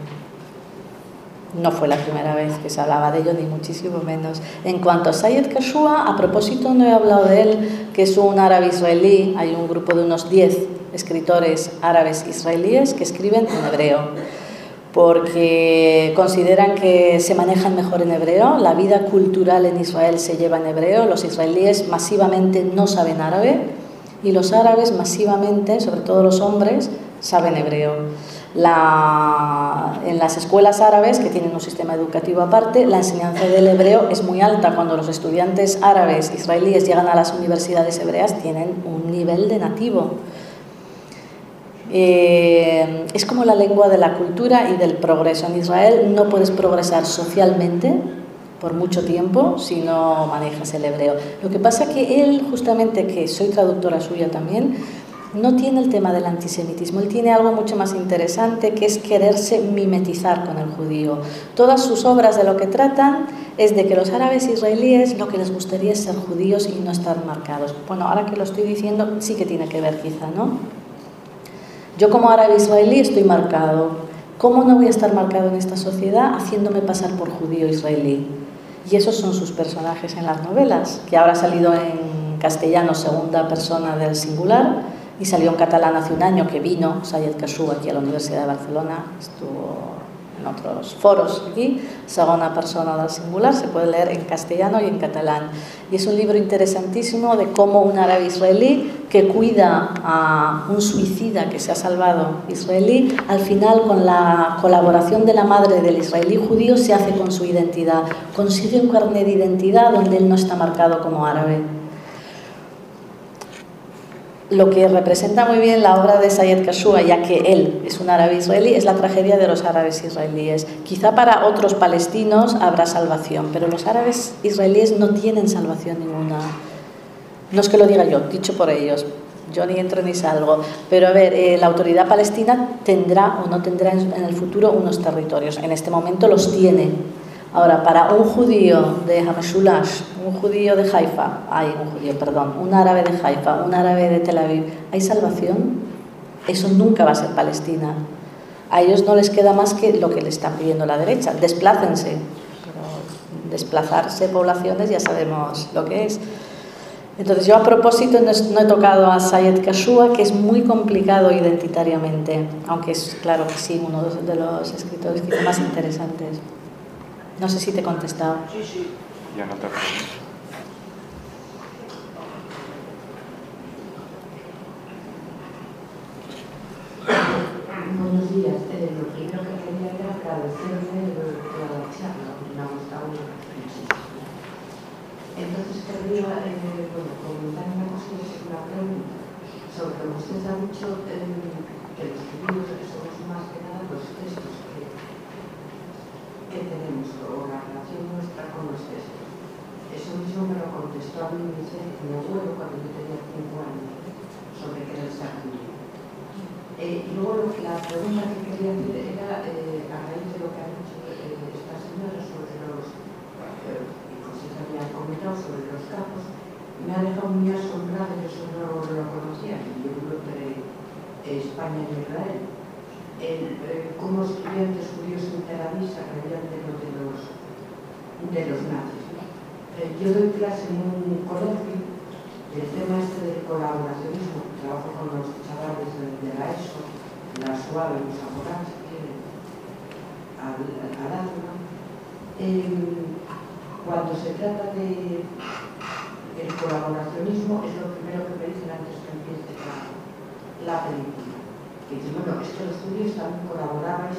no fue la primera vez que se hablaba de ello, ni muchísimo menos. En cuanto a Sayed Kashua, a propósito no he hablado de él, que es un árabe israelí. Hay un grupo de unos diez escritores árabes israelíes que escriben en hebreo, porque consideran que se manejan mejor en hebreo. La vida cultural en Israel se lleva en hebreo. Los israelíes masivamente no saben árabe y los árabes masivamente, sobre todo los hombres, saben hebreo. La, en las escuelas árabes, que tienen un sistema educativo aparte, la enseñanza del hebreo es muy alta. Cuando los estudiantes árabes israelíes llegan a las universidades hebreas, tienen un nivel de nativo. Eh, es como la lengua de la cultura y del progreso. En Israel no puedes progresar socialmente por mucho tiempo si no manejas el hebreo. Lo que pasa que él, justamente, que soy traductora suya también, no tiene el tema del antisemitismo. Él tiene algo mucho más interesante, que es quererse mimetizar con el judío. Todas sus obras de lo que tratan es de que los árabes israelíes lo que les gustaría es ser judíos y no estar marcados. Bueno, ahora que lo estoy diciendo, sí que tiene que ver quizá, ¿no? Yo como árabe israelí estoy marcado. ¿Cómo no voy a estar marcado en esta sociedad haciéndome pasar por judío israelí? Y esos son sus personajes en las novelas, que ahora ha salido en castellano segunda persona del singular, y salió en catalán hace un año, que vino Sayed Kashua aquí a la Universidad de Barcelona, estuvo en otros foros aquí, segunda persona del singular, se puede leer en castellano y en catalán. Y es un libro interesantísimo de cómo un árabe israelí que cuida a un suicida que se ha salvado israelí, al final con la colaboración de la madre del israelí judío se hace con su identidad, consigue un carnet de identidad donde él no está marcado como árabe. Lo que representa muy bien la obra de Sayed Kashua, ya que él es un árabe israelí, es la tragedia de los árabes israelíes. Quizá para otros palestinos habrá salvación, pero los árabes israelíes no tienen salvación ninguna. No es que lo diga yo, dicho por ellos. Yo ni entro ni salgo. Pero a ver, eh, la autoridad palestina tendrá o no tendrá en, en el futuro unos territorios. En este momento los tiene. Ahora, para un judío de Hamashulash, un judío de Haifa, hay un judío, perdón, un árabe de Haifa, un árabe de Tel Aviv, ¿hay salvación? Eso nunca va a ser Palestina. A ellos no les queda más que lo que le están pidiendo la derecha, desplácense. Pero desplazarse poblaciones ya sabemos lo que es. Entonces yo a propósito no he tocado a Sayed Kashua, que es muy complicado identitariamente, aunque es claro que sí, uno de los escritores quizá más interesantes. No sé si te he contestado. Sí, sí. Ya no te pregunto. días. Eh, lo primero que quería era agradecerle toda la charla, porque me ha gustado muchísimo. Entonces querría eh, bueno, comentar una cosa, una pregunta sobre lo que usted ha dicho, eh, que los judíos somos más que nada los textos que, que tenemos, o la relación nuestra con los textos. Eso mismo me lo contestó a mí mi abuelo cuando yo tenía cinco años, sobre qué era el sacrificio. Eh, y luego la pregunta que quería hacer era, eh, a raíz de lo que ha dicho eh, esta señora sobre los, eh, y cosas que había comentado sobre los campos, me ha dejado muy asombrado, yo eso no lo conocía, en el libro de España y Israel, el, eh, cómo estudiantes judíos en Tel Aviv se reían de, lo de, los, de los nazis. Eh, yo doy clase en un colegio. El tema este del colaboracionismo, trabajo con los chavales de, de la ESO, la SUAVE, los Zamorán, si quieren, al, al Ázula. Eh, cuando se trata de el colaboracionismo, es lo primero que me dicen antes que empiece la, la película. Que dicen, bueno, es que los judíos también colaborabais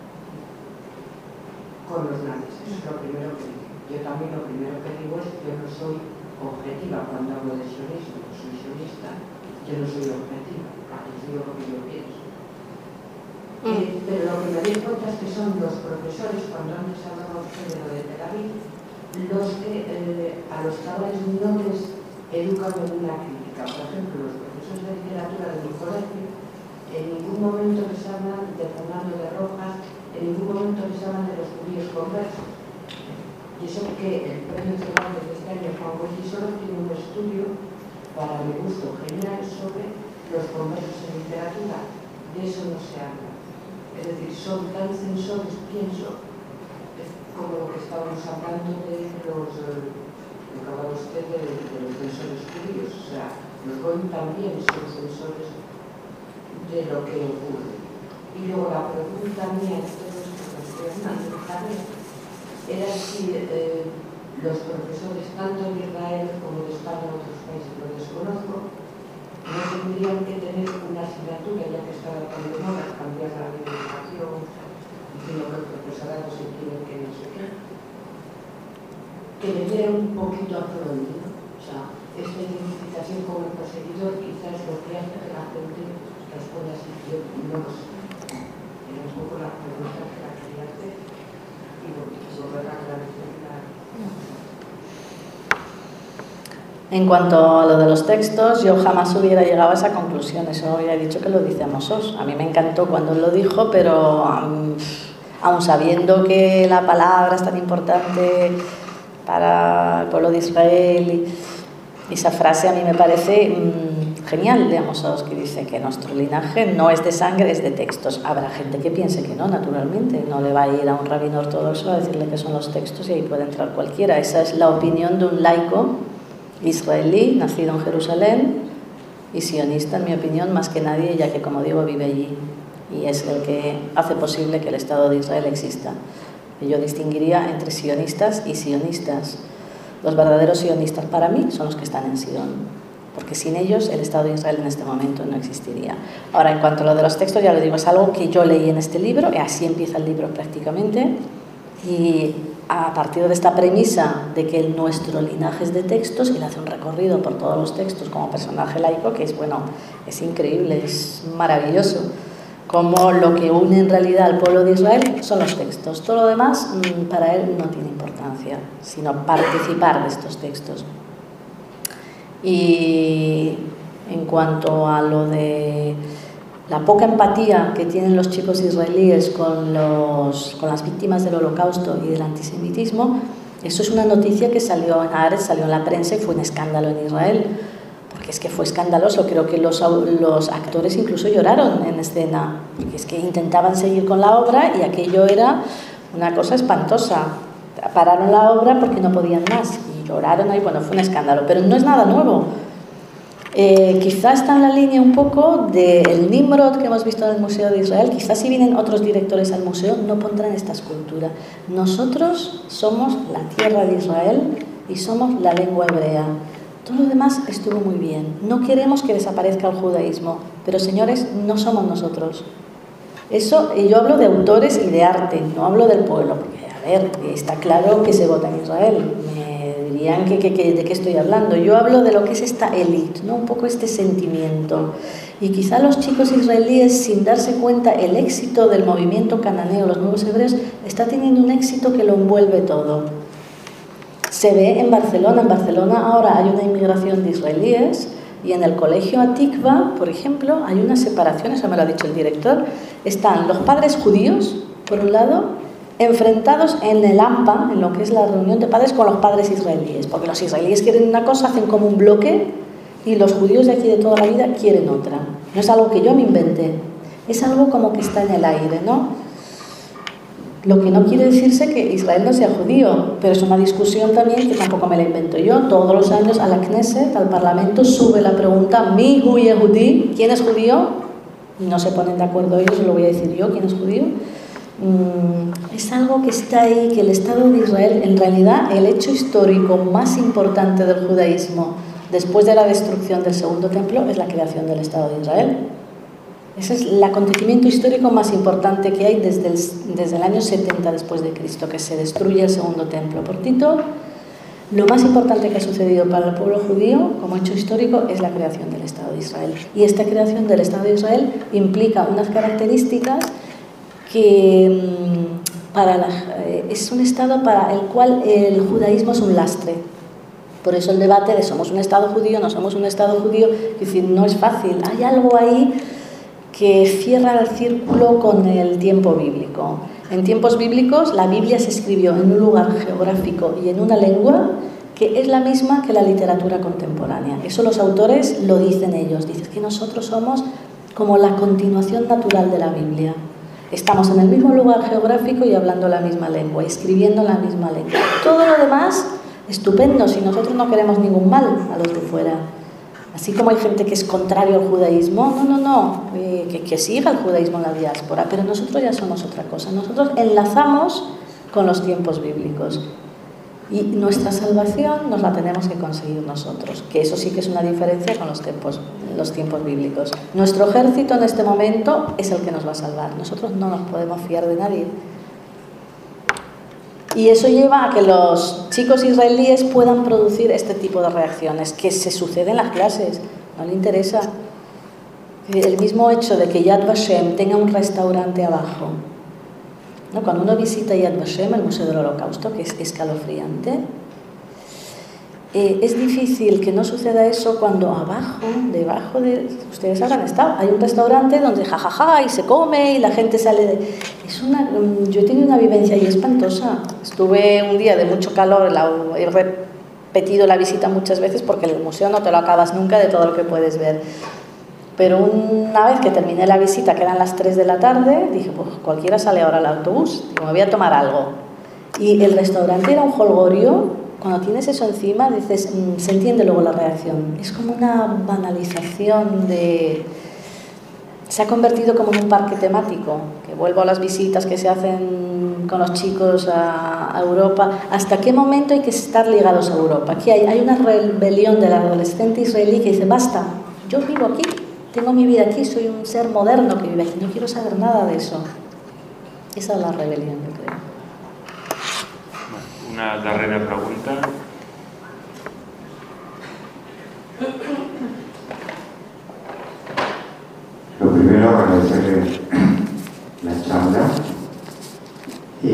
con los nazis. Eso es lo primero que digo. Yo también lo primero que digo es que yo no soy objetiva cuando hablo de sionismo, soy sionista, yo no soy objetiva, yo digo lo que yo pienso. Mm. Eh, pero lo que me doy cuenta es que son los profesores, cuando antes hablaba usted de lo de Tel Aviv, los que eh, a los chavales no les educan en una crítica. Por ejemplo, los profesores de literatura de mi colegio en ningún momento les hablan de Fernando de Rojas, en ningún momento les hablan de los judíos conversos. Y eso que el premio Cervantes de este año, Juan Goiti, solo tiene un estudio, para mi gusto, genial, sobre los conversos en literatura. De eso no se habla. Es decir, son tan censores, pienso, como lo que estábamos hablando de los, eh, lo que hablaba usted de, de los censores judíos. O sea, los Goim también son censores de lo que ocurre. Y luego la pregunta mía, esto es que me estoy hablando también, era si eh, los profesores, tanto de Israel como de España o otros países, lo desconozco, no tendrían que tener una asignatura, ya que está tan de moda, cambiar la educación, diciendo que el profesorado se quiere que no sé qué, que le diera un poquito a Freud, ¿no? O sea, esta identificación como perseguidor quizás es lo que hace que la gente responda así. Yo no lo sé. Era un poco la pregunta que la quería hacer. Y bueno, sobre la agradecerla. En cuanto a lo de los textos, yo jamás hubiera llegado a esa conclusión. Eso ya he dicho que lo dice Amos. A mí me encantó cuando él lo dijo, pero um, aun sabiendo que la palabra es tan importante para el pueblo de Israel, y esa frase a mí me parece mmm, genial de Amos, que dice que nuestro linaje no es de sangre, es de textos. Habrá gente que piense que no, naturalmente. No le va a ir a un rabino ortodoxo a decirle que son los textos y ahí puede entrar cualquiera. Esa es la opinión de un laico israelí, nacido en Jerusalén y sionista, en mi opinión, más que nadie, ya que, como digo, vive allí y es el que hace posible que el Estado de Israel exista. Y yo distinguiría entre sionistas y sionistas. Los verdaderos sionistas para mí son los que están en Sion, porque sin ellos el Estado de Israel en este momento no existiría. Ahora, en cuanto a lo de los textos, ya lo digo, es algo que yo leí en este libro, y así empieza el libro prácticamente, y a partir de esta premisa de que el nuestro linaje es de textos, él hace un recorrido por todos los textos como personaje laico que es, bueno, es increíble, es maravilloso, como lo que une en realidad al pueblo de Israel son los textos. Todo lo demás para él no tiene importancia, sino participar de estos textos. Y en cuanto a lo de la poca empatía que tienen los chicos israelíes con, los, con las víctimas del Holocausto y del antisemitismo, eso es una noticia que salió en Haaretz, salió en la prensa y fue un escándalo en Israel, porque es que fue escandaloso. Creo que los, los actores incluso lloraron en escena, porque es que intentaban seguir con la obra y aquello era una cosa espantosa. Pararon la obra porque no podían más y lloraron ahí. Bueno, fue un escándalo, pero no es nada nuevo. Eh, quizás está en la línea un poco del Nimrod que hemos visto en el Museo de Israel. Quizás si vienen otros directores al museo no pondrán esta escultura. Nosotros somos la tierra de Israel y somos la lengua hebrea. Todo lo demás estuvo muy bien. No queremos que desaparezca el judaísmo, pero señores, no somos nosotros. Eso, y yo hablo de autores y de arte, no hablo del pueblo, porque, a ver, está claro que se vota en Israel, me dirían que, que, que, de qué estoy hablando. Yo hablo de lo que es esta élite, ¿no? Un poco este sentimiento. Y quizá los chicos israelíes, sin darse cuenta, el éxito del movimiento cananeo, los nuevos hebreos, está teniendo un éxito que lo envuelve todo. Se ve en Barcelona, en Barcelona ahora hay una inmigración de israelíes, y en el colegio Atikva, por ejemplo, hay una separación, eso me lo ha dicho el director. Están los padres judíos, por un lado, enfrentados en el AMPA, en lo que es la reunión de padres, con los padres israelíes, porque los israelíes quieren una cosa, hacen como un bloque, y los judíos de aquí de toda la vida quieren otra. No es algo que yo me inventé, es algo como que está en el aire, ¿no? Lo que no quiere decirse que Israel no sea judío, pero es una discusión también que tampoco me la invento yo. Todos los años a la Knesset, al Parlamento, sube la pregunta Mi hu yehudi, ¿quién es judío? Y no se ponen de acuerdo ellos, lo voy a decir yo, ¿quién es judío? Mm, es algo que está ahí, que el Estado de Israel, en realidad, el hecho histórico más importante del judaísmo después de la destrucción del Segundo Templo es la creación del Estado de Israel. Ese es el acontecimiento histórico más importante que hay desde el, desde el año setenta después de Cristo, que se destruye el Segundo Templo. Por tanto, lo más importante que ha sucedido para el pueblo judío como hecho histórico es la creación del Estado de Israel. Y esta creación del Estado de Israel implica unas características que para la, es un Estado para el cual el judaísmo es un lastre. Por eso el debate de somos un Estado judío, no somos un Estado judío, es decir, no es fácil. Hay algo ahí que cierra el círculo con el tiempo bíblico. En tiempos bíblicos la Biblia se escribió en un lugar geográfico y en una lengua que es la misma que la literatura contemporánea. Eso los autores lo dicen ellos, dicen que nosotros somos como la continuación natural de la Biblia. Estamos en el mismo lugar geográfico y hablando la misma lengua, escribiendo la misma lengua. Todo lo demás, estupendo, si nosotros no queremos ningún mal a los de fuera. Así como hay gente que es contrario al judaísmo, no, no, no, eh, que, que siga el judaísmo en la diáspora, pero nosotros ya somos otra cosa. Nosotros enlazamos con los tiempos bíblicos y nuestra salvación nos la tenemos que conseguir nosotros, que eso sí que es una diferencia con los tiempos, los tiempos bíblicos. Nuestro ejército en este momento es el que nos va a salvar, nosotros no nos podemos fiar de nadie. Y eso lleva a que los chicos israelíes puedan producir este tipo de reacciones, que se suceden en las clases, no le interesa. El mismo hecho de que Yad Vashem tenga un restaurante abajo, ¿no? Cuando uno visita Yad Vashem, el Museo del Holocausto, que es escalofriante, eh, es difícil que no suceda eso cuando abajo, debajo de... Ustedes habrán estado, hay un restaurante donde jajaja ja, ja, y se come y la gente sale de... Es una, yo he tenido una vivencia ahí espantosa. Estuve un día de mucho calor, la, he repetido la visita muchas veces porque en el museo no te lo acabas nunca de todo lo que puedes ver. Pero una vez que terminé la visita, que eran las tres de la tarde, dije, pues cualquiera sale ahora al autobús, digo, me voy a tomar algo. Y el restaurante era un jolgorio. Cuando tienes eso encima, dices, mmm, se entiende luego la reacción. Es como una banalización de... Se ha convertido como en un parque temático, que vuelvo a las visitas que se hacen con los chicos a, a Europa. ¿Hasta qué momento hay que estar ligados a Europa? Aquí hay, hay una rebelión del adolescente israelí que dice, basta, yo vivo aquí, tengo mi vida aquí, soy un ser moderno que vive aquí, no quiero saber nada de eso. Esa es la rebelión, yo creo. Una darrera pregunta. Lo primero, agradecerle la charla y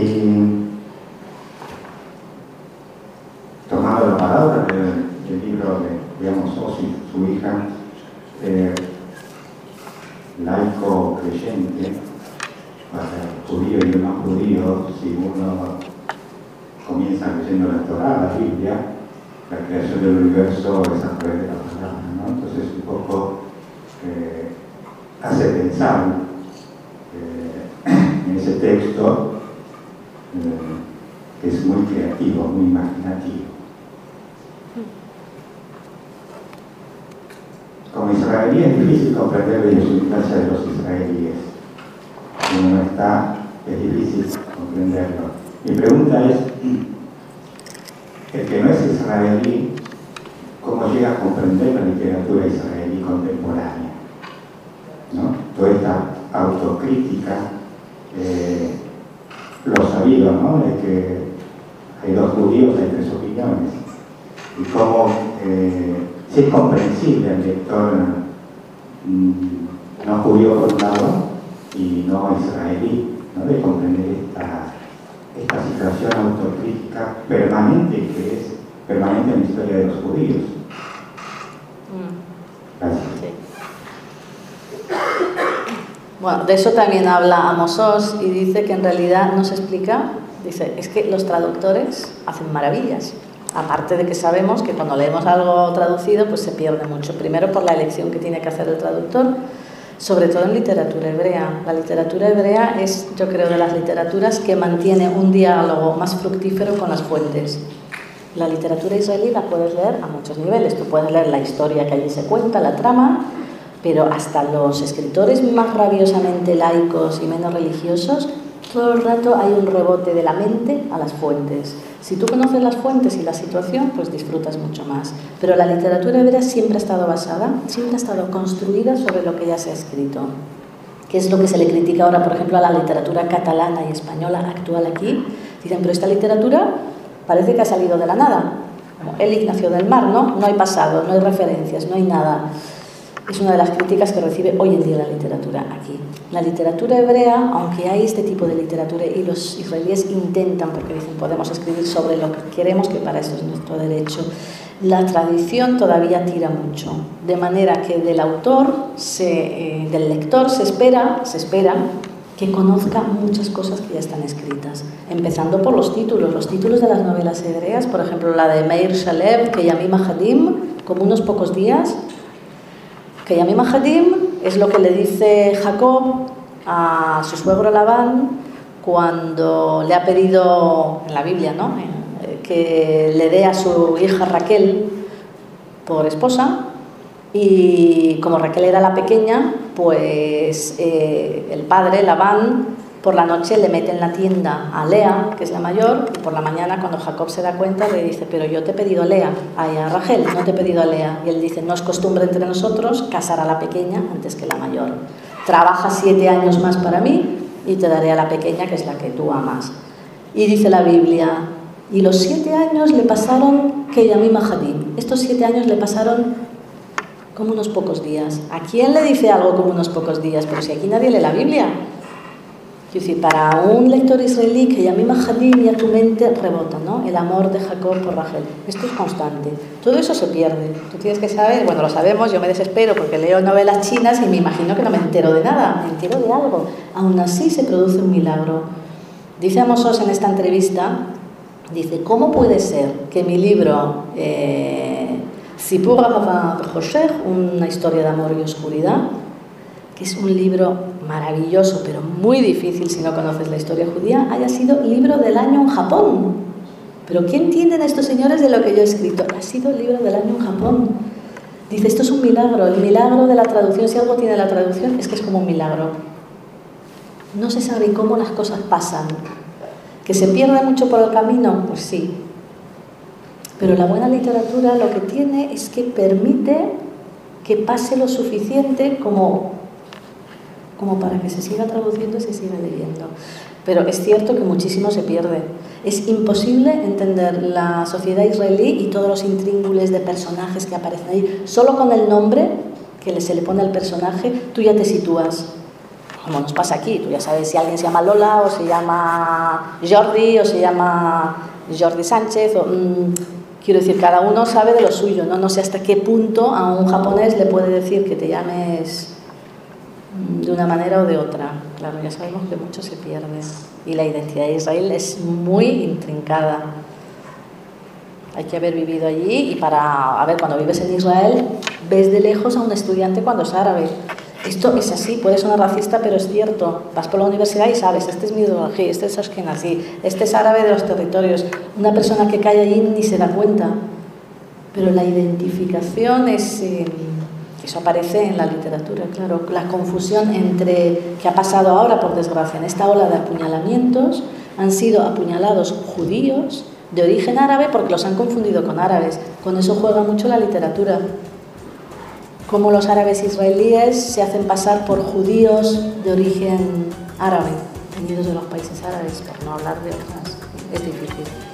tomando la palabra del, del libro de, digamos, Osi, su hija, eh, laico creyente, para judío y no judío, si uno comienza leyendo la Torá, la Biblia, la creación del universo es a través de la palabra, ¿no? Entonces un poco eh, hace pensar eh, en ese texto eh, que es muy creativo, muy imaginativo. Como israelí es difícil comprender la idiosincrasia de los israelíes. Si uno no está, es difícil comprenderlo. Mi pregunta es, el que no es israelí, ¿cómo llega a comprender la literatura israelí contemporánea? ¿No? toda esta autocrítica, eh, lo sabido, ¿no?, de que hay dos judíos, hay tres opiniones, y cómo eh, si es comprensible al lector mmm, no judío por un lado y no israelí, ¿no?, de comprender esta, esta situación autocrítica permanente que es permanente en la historia de los judíos. Gracias. Sí. Bueno, de eso también habla Amos Oz y dice que en realidad no se explica, dice, es que los traductores hacen maravillas. Aparte de que sabemos que cuando leemos algo traducido pues se pierde mucho. Primero por la elección que tiene que hacer el traductor, sobre todo en literatura hebrea. La literatura hebrea es, yo creo, de las literaturas que mantiene un diálogo más fructífero con las fuentes. La literatura israelí la puedes leer a muchos niveles. Tú puedes leer la historia que allí se cuenta, la trama, pero hasta los escritores más rabiosamente laicos y menos religiosos, todo el rato hay un rebote de la mente a las fuentes. Si tú conoces las fuentes y la situación, pues disfrutas mucho más. Pero la literatura hebrea siempre ha estado basada, siempre ha estado construida sobre lo que ya se ha escrito. Que es lo que se le critica ahora, por ejemplo, a la literatura catalana y española actual aquí. Dicen, pero esta literatura parece que ha salido de la nada. Como el Ignacio del Mar, ¿no? No hay pasado, no hay referencias, no hay nada. Es una de las críticas que recibe hoy en día la literatura aquí. La literatura hebrea, aunque hay este tipo de literatura y los israelíes intentan, porque dicen podemos escribir sobre lo que queremos, que para eso es nuestro derecho, la tradición todavía tira mucho, de manera que del autor, se, eh, del lector se espera, se espera que conozca muchas cosas que ya están escritas, empezando por los títulos, los títulos de las novelas hebreas, por ejemplo la de Meir Shalev, que Yamim Ahadim, como unos pocos días. Que Yamim Ahadim es lo que le dice Jacob a su suegro Labán cuando le ha pedido, en la Biblia, ¿no?, que le dé a su hija Raquel por esposa, y como Raquel era la pequeña, pues eh, el padre, Labán, por la noche le mete en la tienda a Lea, que es la mayor, y por la mañana cuando Jacob se da cuenta le dice, pero yo te he pedido a Lea, ay, a Rachel, no te he pedido a Lea. Y él dice, no es costumbre entre nosotros casar a la pequeña antes que la mayor. Trabaja siete años más para mí y te daré a la pequeña, que es la que tú amas. Y dice la Biblia, y los siete años le pasaron que Yamim Ahadim. Estos siete años le pasaron como unos pocos días. ¿A quién le dice algo como unos pocos días? Pero si aquí nadie lee la Biblia. Es decir, para un lector israelí que Yamim Ahadim ya tu mente rebota, ¿no?, el amor de Jacob por Rachel. Esto es constante. Todo eso se pierde. Tú tienes que saber, bueno, lo sabemos, yo me desespero porque leo novelas chinas y me imagino que no me entero de nada, me entero de algo. Aún así se produce un milagro. Dice Amos Oz en esta entrevista, dice, ¿cómo puede ser que mi libro eh, Sipur Ahava V'Choshech, una historia de amor y oscuridad, que es un libro maravilloso, pero muy difícil si no conoces la historia judía, haya sido libro del año en Japón? ¿Pero qué entienden estos señores de lo que yo he escrito? Ha sido el libro del año en Japón. Dice, esto es un milagro, el milagro de la traducción. Si algo tiene la traducción es que es como un milagro. No se sabe cómo las cosas pasan. ¿Que se pierde mucho por el camino? Pues sí. Pero la buena literatura lo que tiene es que permite que pase lo suficiente como... como para que se siga traduciendo y se siga leyendo. Pero es cierto que muchísimo se pierde. Es imposible entender la sociedad israelí y todos los intríngules de personajes que aparecen ahí. Solo con el nombre que se le pone al personaje, tú ya te sitúas. Como nos pasa aquí, tú ya sabes si alguien se llama Lola, o se llama Jordi, o se llama Jordi Sánchez, o... Mmm, quiero decir, cada uno sabe de lo suyo, ¿no? No sé hasta qué punto a un japonés le puede decir que te llames de una manera o de otra. Claro, ya sabemos que mucho se pierde y la identidad de Israel es muy intrincada. Hay que haber vivido allí y para, a ver, cuando vives en Israel ves de lejos a un estudiante cuando es árabe. Esto es así, puede sonar racista, pero es cierto. Vas por la universidad y sabes, este es Mizrahi, este es Ashkenazi, este es árabe de los territorios. Una persona que cae allí ni se da cuenta. Pero la identificación es... Eh, Eso aparece en la literatura, claro, la confusión entre, que ha pasado ahora, por desgracia, en esta ola de apuñalamientos, han sido apuñalados judíos de origen árabe porque los han confundido con árabes. Con eso juega mucho la literatura. cómo los árabes israelíes se hacen pasar por judíos de origen árabe, venidos de los países árabes, por no hablar de otras. Es difícil.